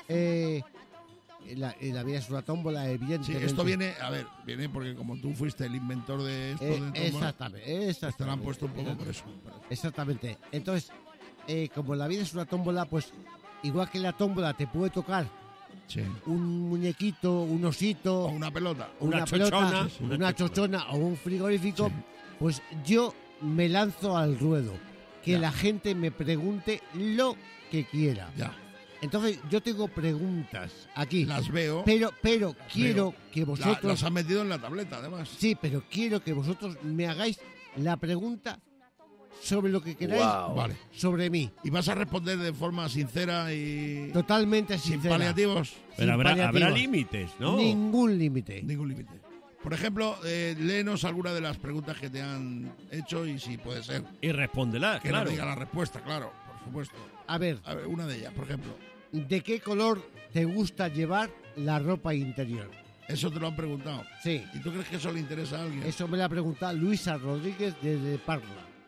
la vida es una tómbola, evidentemente. Sí, esto viene porque como tú fuiste el inventor de esto de tómbola, exactamente. te lo han puesto un poco por eso. Exactamente. Entonces, como la vida es una tómbola, pues igual que la tómbola te puede tocar un muñequito, un osito, o una pelota, una chochona o un frigorífico, pues yo me lanzo al ruedo. Que la gente me pregunte lo que quiera. Ya. Entonces, yo tengo preguntas aquí. Las veo. Pero quiero que vosotros... Las has metido en la tableta, además. Sí, pero quiero que vosotros me hagáis la pregunta sobre lo que queráis sobre mí. Y vas a responder de forma sincera y... Totalmente sin sincera. Paliativos. Pero habrá límites, ¿no? Ningún límite. Por ejemplo, léenos alguna de las preguntas que te han hecho y si puede ser. Y respóndela, que claro. nos diga la respuesta, claro, por supuesto. A ver, una de ellas, por ejemplo. ¿De qué color te gusta llevar la ropa interior? Eso te lo han preguntado. Sí. ¿Y tú crees que eso le interesa a alguien? Eso me lo ha preguntado Luisa Rodríguez desde Parla.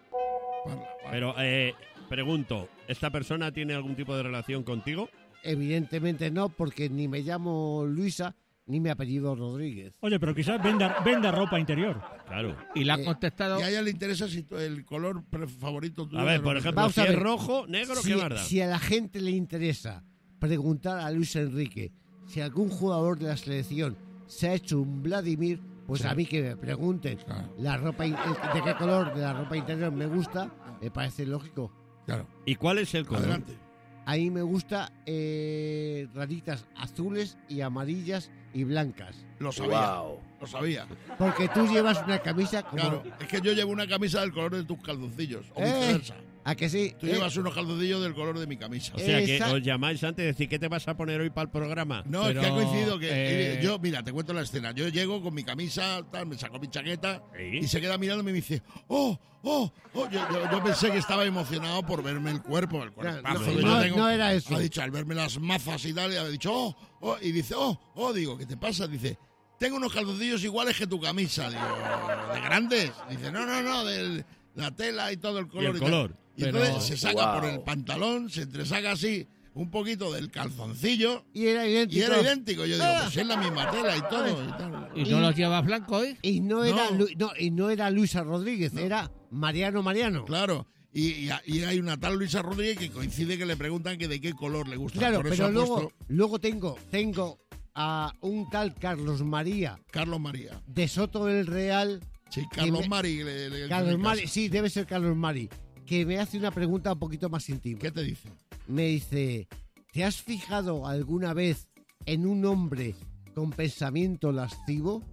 Pero pregunto, ¿esta persona tiene algún tipo de relación contigo? Evidentemente no, porque ni me llamo Luisa ni mi apellido Rodríguez. Oye, pero quizás venda ropa interior. Claro. Y le ha contestado... Y a ella le interesa si el color favorito tuyo. A ver, por ejemplo, si es rojo, negro, ¿qué más da? Si a la gente le interesa preguntar a Luis Enrique si algún jugador de la selección se ha hecho un Vladimir, pues a mí que me pregunten la ropa de qué color de la ropa interior me gusta, me parece lógico. Claro. ¿Y cuál es el color? Adelante. A mí me gusta rayitas azules y amarillas y blancas. Lo sabía. Porque tú llevas una camisa como... Claro, es que yo llevo una camisa del color de tus calzoncillos, o viceversa. ¿A que sí? Tú llevas unos calzoncillos del color de mi camisa. O sea, que os llamáis antes de decir, ¿qué te vas a poner hoy para el programa? No, es que ha coincidido que yo, mira, te cuento la escena. Yo llego con mi camisa, me saco mi chaqueta y se queda mirándome y me dice, ¡oh! Yo pensé que estaba emocionado por verme el cuerpo, el cuerpazo que yo tengo. No era eso. Ha dicho, al verme las mazas y tal, y ha dicho, y dice, digo, ¿qué te pasa? Dice, tengo unos calzoncillos iguales que tu camisa. Digo, ¿de grandes? Dice, no, de la tela y todo el color. Y el color. Y entonces se saca por el pantalón, se entresaca así un poquito del calzoncillo. Y era idéntico. Yo digo, pues es la misma tela y todo. ¿Y no los llevas blancos, Y no era Luisa Rodríguez, era Mariano. Claro. Y hay una tal Luisa Rodríguez que coincide que le preguntan que de qué color le gusta. Claro, por pero eso luego tengo a un tal Carlos María. De Soto del Real. Sí, Carlos Mari. Carlos Mari, sí, debe ser Carlos Mari. Que me hace una pregunta un poquito más íntima. ¿Qué te dice? Me dice, ¿te has fijado alguna vez en un hombre con pensamiento lascivo?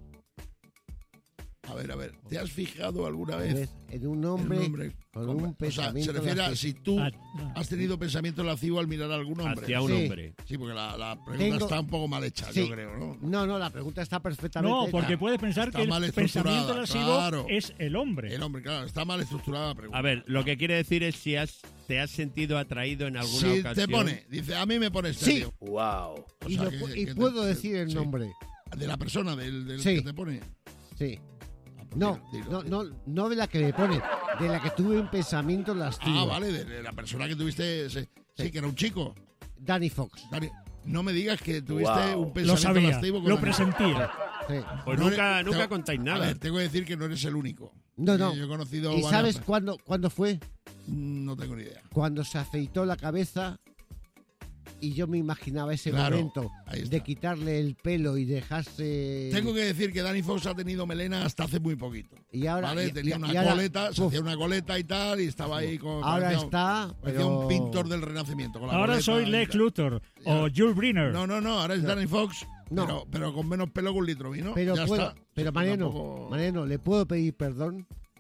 A ver, ¿te has fijado alguna vez en un hombre con un pensamiento se refiere lascivo? a si tú has tenido pensamiento lascivo al mirar a algún hombre. Hacia un hombre. Sí, porque la pregunta está un poco mal hecha, yo creo, ¿no? No, la pregunta está perfectamente hecha. No, porque puedes pensar que el pensamiento lascivo es el hombre. El hombre, claro, está mal estructurada la pregunta. A ver, lo que quiere decir es si te has sentido atraído en alguna ocasión. Te pone, dice, a mí me pone este tío. Wow. Y puedo decir el nombre. De la persona, del que te pone. Sí. No de la que me pone, de la que tuve un pensamiento lascivo. Vale, de la persona que tuviste, sí, que era un chico. Danny Fox. No me digas que tuviste un pensamiento lo sabía, lascivo. Lo presentía. Sí. Pues nunca contáis nada. A ver, tengo que decir que no eres el único. No. Yo he conocido ¿Y sabes cuándo fue? No tengo ni idea. Cuando se afeitó la cabeza y yo me imaginaba ese momento de quitarle el pelo y dejarse... Tengo que decir que Danny Fox ha tenido melena hasta hace muy poquito. Y ahora... ¿vale? Tenía una coleta, se hacía una coleta y tal, y estaba ahí con... Ahora está... Parecía un pintor del Renacimiento. Con la ahora coleta, soy Lex Luthor o Jules Briner. No, ahora es Danny Fox, pero con menos pelo que un litro vino. Pero Mariano, ¿le puedo pedir perdón?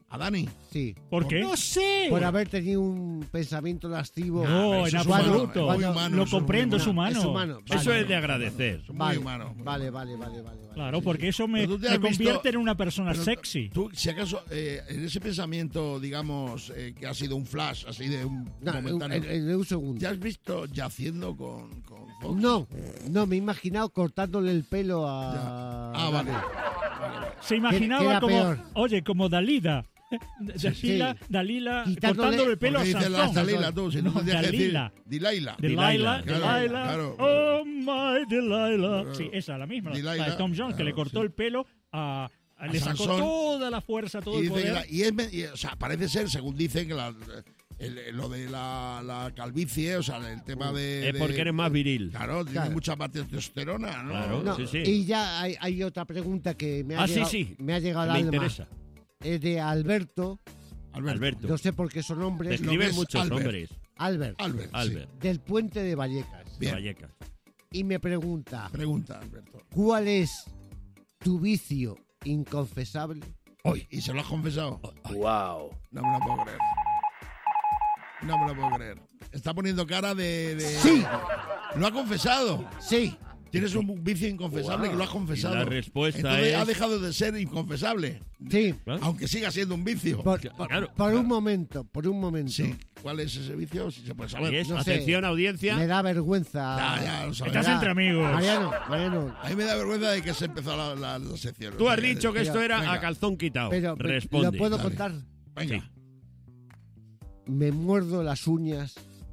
¿A Dani? Sí. ¿Por qué? No sé. Por haber tenido un pensamiento lascivo. No, en eso es humano, absoluto. es muy humano, Lo eso es comprendo, muy es humano. Es humano. Eso es de agradecer. Es muy Vale, humano. vale. Claro, porque eso me Pero tú te has convierte visto- en una persona Pero sexy. Tú, si acaso, en ese pensamiento, digamos, que ha sido un flash, así de un No, momentáneo, en un segundo. ¿te has visto yaciendo con Fox? No, me he imaginado cortándole el pelo Ya. a... Vale. Se que imaginaba era como, peor. oye, como Dalila. Dalila Quitándole- cortándole el pelo a Porque dices la Sansón. Dalila, tú, si no, No, tendrías que decir Dalila. Delilah. Delilah, Claro, Delilah, claro. oh my Delilah. Claro. Sí, esa, la misma. Delilah, La de Tom Jones, que le claro, cortó sí. el pelo le sacó Sansón. toda la fuerza, todo Y el dice que poder. o sea, parece ser, según dicen, que lo de la calvicie, o sea, el tema de... Es porque eres más viril. Claro, tiene Claro. mucha más testosterona, ¿no? Claro. No, Sí, sí. y ya hay otra pregunta que me ha Ah, sí, llegado, sí. me ha llegado al Me alma. interesa. Es de Alberto, Alberto. no sé por qué son Te hombres. escriben ves, muchos Albert. nombres. Albert, Albert, Albert. del Puente de Vallecas. Bien. Vallecas. Y me pregunta, sí. Pregunta, Alberto. ¿cuál es tu vicio inconfesable? Hoy, ¿y se lo has confesado? Wow. No me lo puedo creer. No me lo puedo creer. Está poniendo cara de... Sí, Lo ha confesado. sí. Tienes un vicio inconfesable que lo has confesado. Y la respuesta Entonces es- ha dejado de ser inconfesable. Sí, Aunque siga siendo un vicio. Claro. por un momento. Sí. ¿Cuál es ese vicio? Si se puede saber. Y es, no sé. atención, audiencia. Me da vergüenza. Ya lo sabes. Estás entre amigos. Mariano, A mí me da vergüenza de que se empezó la sección. Tú O sea, has dicho que Venga, esto era venga. a calzón quitado. pero Responde. ¿lo puedo Dale. contar? Venga. Sí. Me muerdo las uñas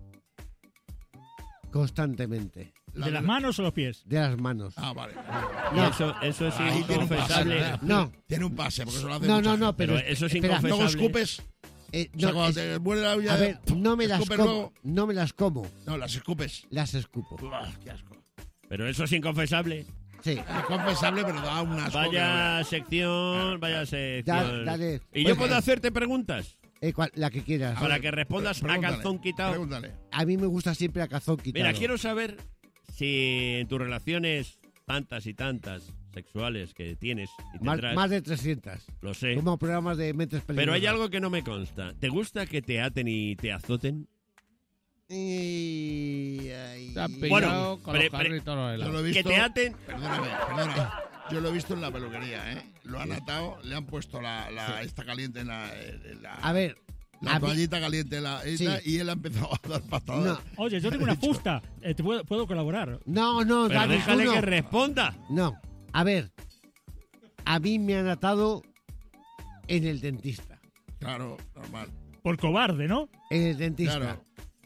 constantemente. ¿De las manos o los pies? De las manos. Ah, vale. Y No. eso es Ahí tiene un pase. inconfesable. No. Tiene un pase, porque eso lo hace No, mucha no, no, gente. pero, Pero eso es espera, inconfesable. Luego escupes. O sea, no, cuando es- te muere la uña... a ver, no me las escupes como, luego. no me las como, No, las escupes. las escupo. Uah, qué asco. Pero eso es inconfesable. Sí. Es confesable, pero da un asco. Vaya sección, vaya sección. Dale. ¿Y yo Oye, puedo hacerte preguntas? La que quieras. Para que respondas a Pregúntale, calzón quitado. Pregúntale. A mí me gusta siempre a calzón quitado. Mira, quiero saber si en tus relaciones tantas y tantas sexuales que tienes y más, tendrás, más de 300. lo sé, Como programas de mentes peligrosas. pero hay algo que no me consta. ¿Te gusta que te aten y te azoten? Te has pillado Bueno, con los carritos Yo helados. lo he Que visto... te aten. Perdona. Yo lo he visto en la peluquería, ¿eh? Lo han atado, le han puesto esta caliente en la A ver, la a mí- toallita caliente en la esta, Sí. y él ha empezado a dar patadas. No. Oye, yo tengo una fusta. ¿Te puedo colaborar? no, Pero Dani, tú déjale no. que responda. No, a ver, a mí me han atado en el dentista. Claro, normal. Por cobarde, ¿no? En el dentista. Claro.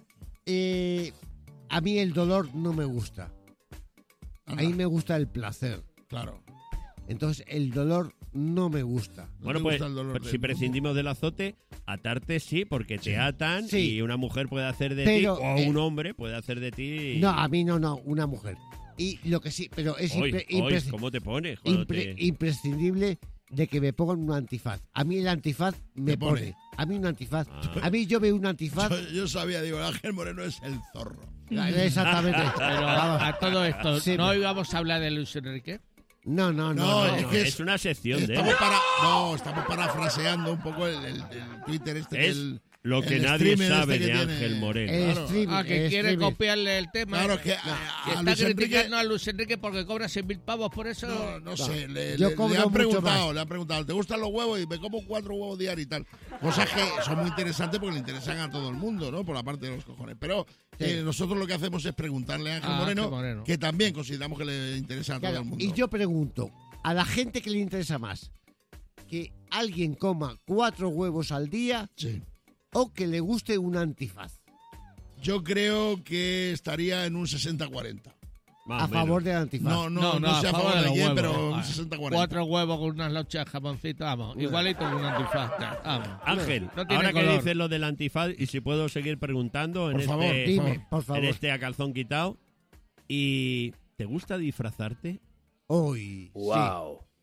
A mí el dolor no me gusta. A Anda, mí me gusta el placer. claro. Entonces el dolor no me gusta. No Bueno, te pues gusta el dolor si del prescindimos del azote, atarte sí, porque te atan Sí. y una mujer puede hacer de Pero, ti, o un hombre puede hacer de ti. No, a mí no, una mujer. Y lo que sí, pero es Hoy, ¿cómo te pones? Cuando te- imprescindible de que me pongan un antifaz. A mí el antifaz me Te pone. pone. A mí un antifaz. Ah. A mí yo veo un antifaz. Yo sabía, digo, Ángel Moreno es el zorro. Exactamente. Pero Vamos. a todo esto, Sí, ¿no íbamos a hablar de Luis Enrique? No, No, es No, que es una sección de estamos estamos parafraseando un poco el Twitter este. Es el, lo que el nadie streamer sabe este de que tiene. Ángel Moreno. El Claro. streaming, Que el quiere streaming. copiarle el tema. Claro, es que Que a está Luis Enrique... criticando a Luis Enrique porque cobra 6.000 pavos por eso. No sé, Yo le cobro han mucho preguntado, ¿te gustan los huevos? Y me como 4 huevos diarios y tal. Cosas que son muy interesantes porque le interesan a todo el mundo, ¿no? Por la parte de los cojones. Pero nosotros lo que hacemos es preguntarle a Ángel Moreno, que también consideramos que le interesa a todo Claro, el mundo. y yo pregunto, a la gente que le interesa más, que alguien coma 4 huevos al día Sí. o que le guste un antifaz. Yo creo que estaría en un 60-40. Más A o menos. favor del antifaz. No sé a favor de los quién, huevos. pero un Ah, 60-40. 4 huevos con unas lonchas de jamoncito, vamos. Igualito que un antifaz. Vamos. Ángel, No tiene ahora que color. dices lo del antifaz, y si puedo seguir preguntando en Por favor, este, Dime, por favor. en este a calzón quitado, ¿y te gusta disfrazarte? Hoy. Wow.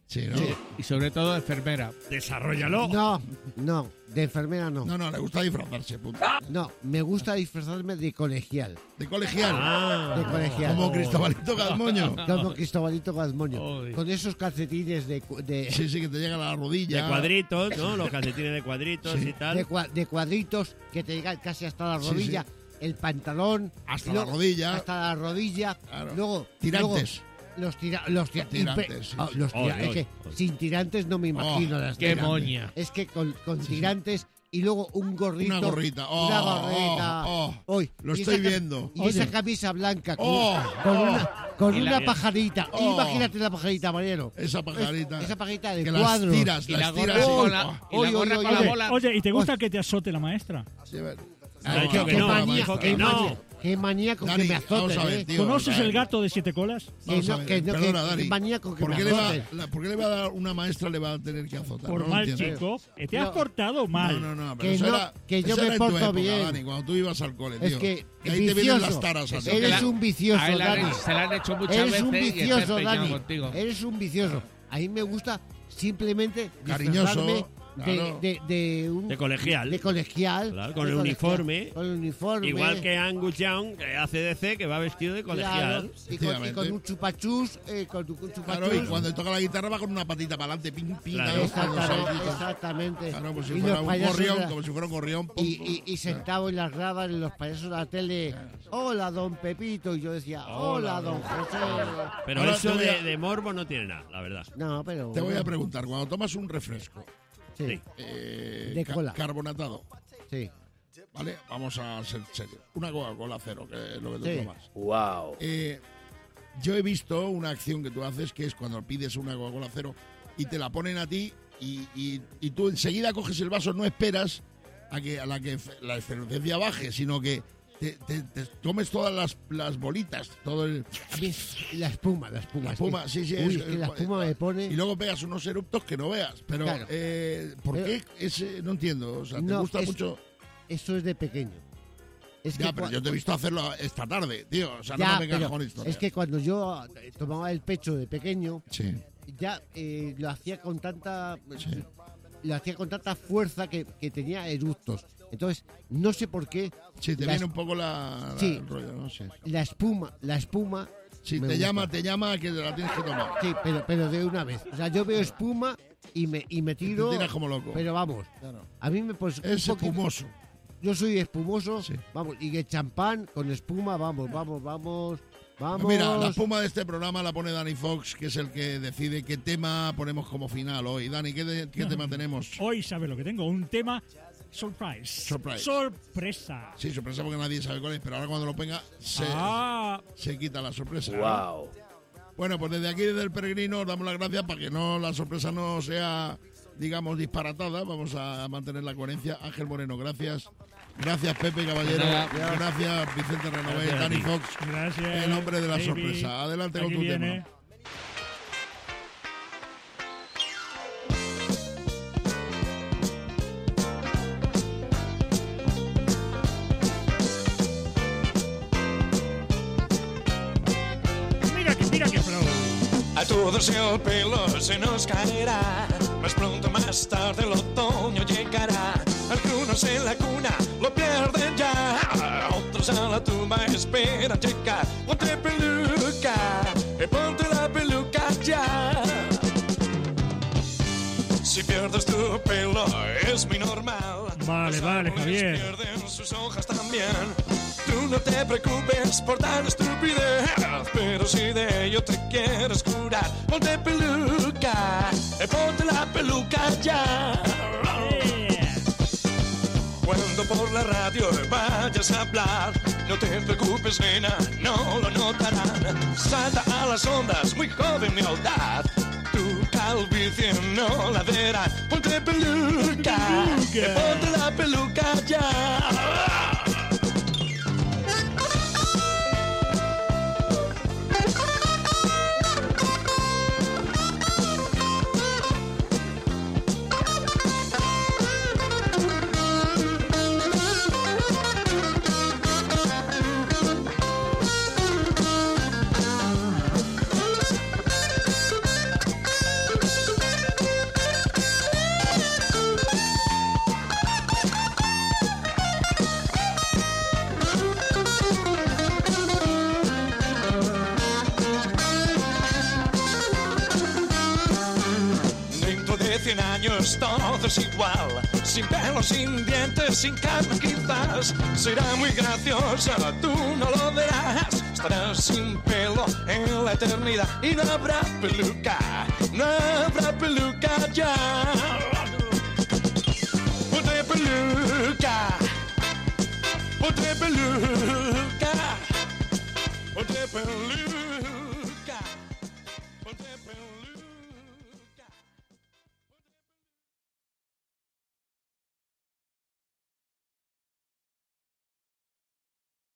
Sí, ¿no? Sí. Y sobre todo enfermera. Desarrollalo. No, de enfermera no. No, le gusta disfrazarse, punto. No, me gusta disfrazarme de colegial. ¿De colegial? De colegial. Como Cristobalito Gazmoño. Como Cristobalito Gazmoño. Oy. Con esos calcetines de Sí, que te llegan a la rodilla. De cuadritos, ¿no? Los calcetines de cuadritos y tal. de cuadritos que te llegan casi hasta la rodilla. Sí. El pantalón. Hasta la rodilla. Hasta la rodilla. Claro. Luego. Tirantes. Los tirantes. Tirantes, sí, sí. Es que sin tirantes no me imagino las ¡Qué tirantes. moña! Es que con tirantes y luego un gorrito. Una gorrita. Una gorrita. Lo Y estoy esa viendo. Y esa camisa blanca Oh. con una pajarita. Oh. Imagínate la pajarita, Mariano. Esa pajarita. Esa pajarita de que cuadros. las tiras, Y la las gorra tiras. con la, y la gorra con la bola. Oye, ¿y te gusta que te azote la maestra? Sí, a ver. Ha dicho que no, dijo que no. Qué manía con Dani, que me vamos a ver, azoten, tío. ¿Conoces el gato de 7 colas? Vamos a ver, perdona, Dani. qué manía con que ¿Por me qué le va, azoten. ¿Por qué le va a dar una maestra le va a tener que azotar? Por No lo mal, entiendo. chico. Te has portado mal. No, pero Que eso no- era, que yo eso me era en tu porto época, bien. Dani, cuando tú ibas al cole, Es tío. que Y ahí te vienen vicioso. las taras así. Eres un vicioso, A él Dani. se la han hecho muchas Eres un veces y está vicioso, empeñado Dani. contigo. Eres un vicioso. A mí me gusta simplemente Cariñoso, disfrazarme claro. de un... De colegial. De colegial. Claro, con de el colegial. uniforme. Con el uniforme. Igual que Angus Young, que hace DC, que va vestido de Claro, colegial. y con Efectivamente. un chupachus. Con un chupachus. Claro, y cuando toca la guitarra va con una patita para adelante, pim, pim, Claro. dando saltitos. Exactamente. Claro, como si Y fuera los un payasos gorrión, de la- como si fuera un gorrión. pum, pum. Y sentado en las gradas, en los payasos de la tele, hola, don Pepito. Y yo decía, hola, don José. Pero Ahora eso te voy a- de morbo no tiene nada, la verdad. No, pero... Te voy a preguntar, cuando tomas un refresco Sí, de cola. carbonatado, sí. ¿vale? Vamos a ser serios. Una Coca-Cola cero, que es lo que tú Sí. tomas. Wow. Yo he visto una acción que tú haces que es cuando pides una Coca-Cola cero y te la ponen a ti y tú enseguida coges el vaso, no esperas a que la efervescencia baje, sino que te comes todas las bolitas, todo el... A mí, la espuma. La espuma, sí, Uy, es que la espuma me pone... Y luego pegas unos eruptos que no veas. Pero, Claro. ¿por qué ese? No entiendo. O sea, ¿te No, gusta es- mucho? Eso es de pequeño. Es Ya, pero yo te he visto hacerlo esta tarde, tío. O sea, no Ya, me vengas pero con historias. es que cuando yo tomaba el pecho de pequeño, Sí. ya lo hacía con tanta... Sí. Lo hacía con tanta fuerza que tenía eructos. Entonces, no sé por qué... Sí, te la viene un poco Sí. el rollo, ¿no? Sí. La espuma... Sí, me te gusta. llama a que te la tienes que tomar. Sí, pero de una vez. O sea, yo veo espuma y me tiro... Te tiras como loco. Pero vamos, a mí me pues Es un poquito- espumoso. Yo soy espumoso, Sí. vamos, y el champán con espuma, vamos. Mira, la espuma de este programa la pone Dani Fox, que es el que decide qué tema ponemos como final hoy. Dani, ¿qué tema tenemos? Hoy sabes lo que tengo, un tema surprise. Surprise. Sorpresa. Sí, sorpresa porque nadie sabe cuál es, pero ahora cuando lo ponga se quita la sorpresa. Wow. Bueno, pues desde aquí, desde el Peregrino, os damos las gracias para que no la sorpresa no sea, digamos, disparatada. Vamos a mantener la coherencia. Ángel Moreno, gracias. Gracias, Pepe Caballero. Nada. Gracias, Vicente Renové, Gracias a Dani ti. Fox. Gracias. El hombre de la David. sorpresa. Adelante con Aquí tu viene. tema. Mira que flow. A todos el pelo se nos caerá, más pronto más tarde el otoño llegará. Algunos en la cuna lo pierden ya, otros a la tumba esperan llegar. Ponte peluca, ponte la peluca ya. Si pierdes tu pelo es muy normal. Vale, Los vale, árboles Javier. pierden sus hojas también. Tú no te preocupes por tan estupidez, pero si de ello te quieres curar, ponte peluca, ponte la peluca ya. Cuando por la radio vayas a hablar, no te preocupes, nena, no lo notarán. Salta a las ondas, muy joven mi edad. Tu calvicie no la verán. Ponte peluca, ponte la peluca ya. 100 años todo es igual, sin pelo, sin dientes, sin carne quizás. Será muy graciosa, tú no lo verás. Estarás sin pelo en la eternidad y no habrá peluca ya. Ponte peluca, ponte peluca, ponte peluca.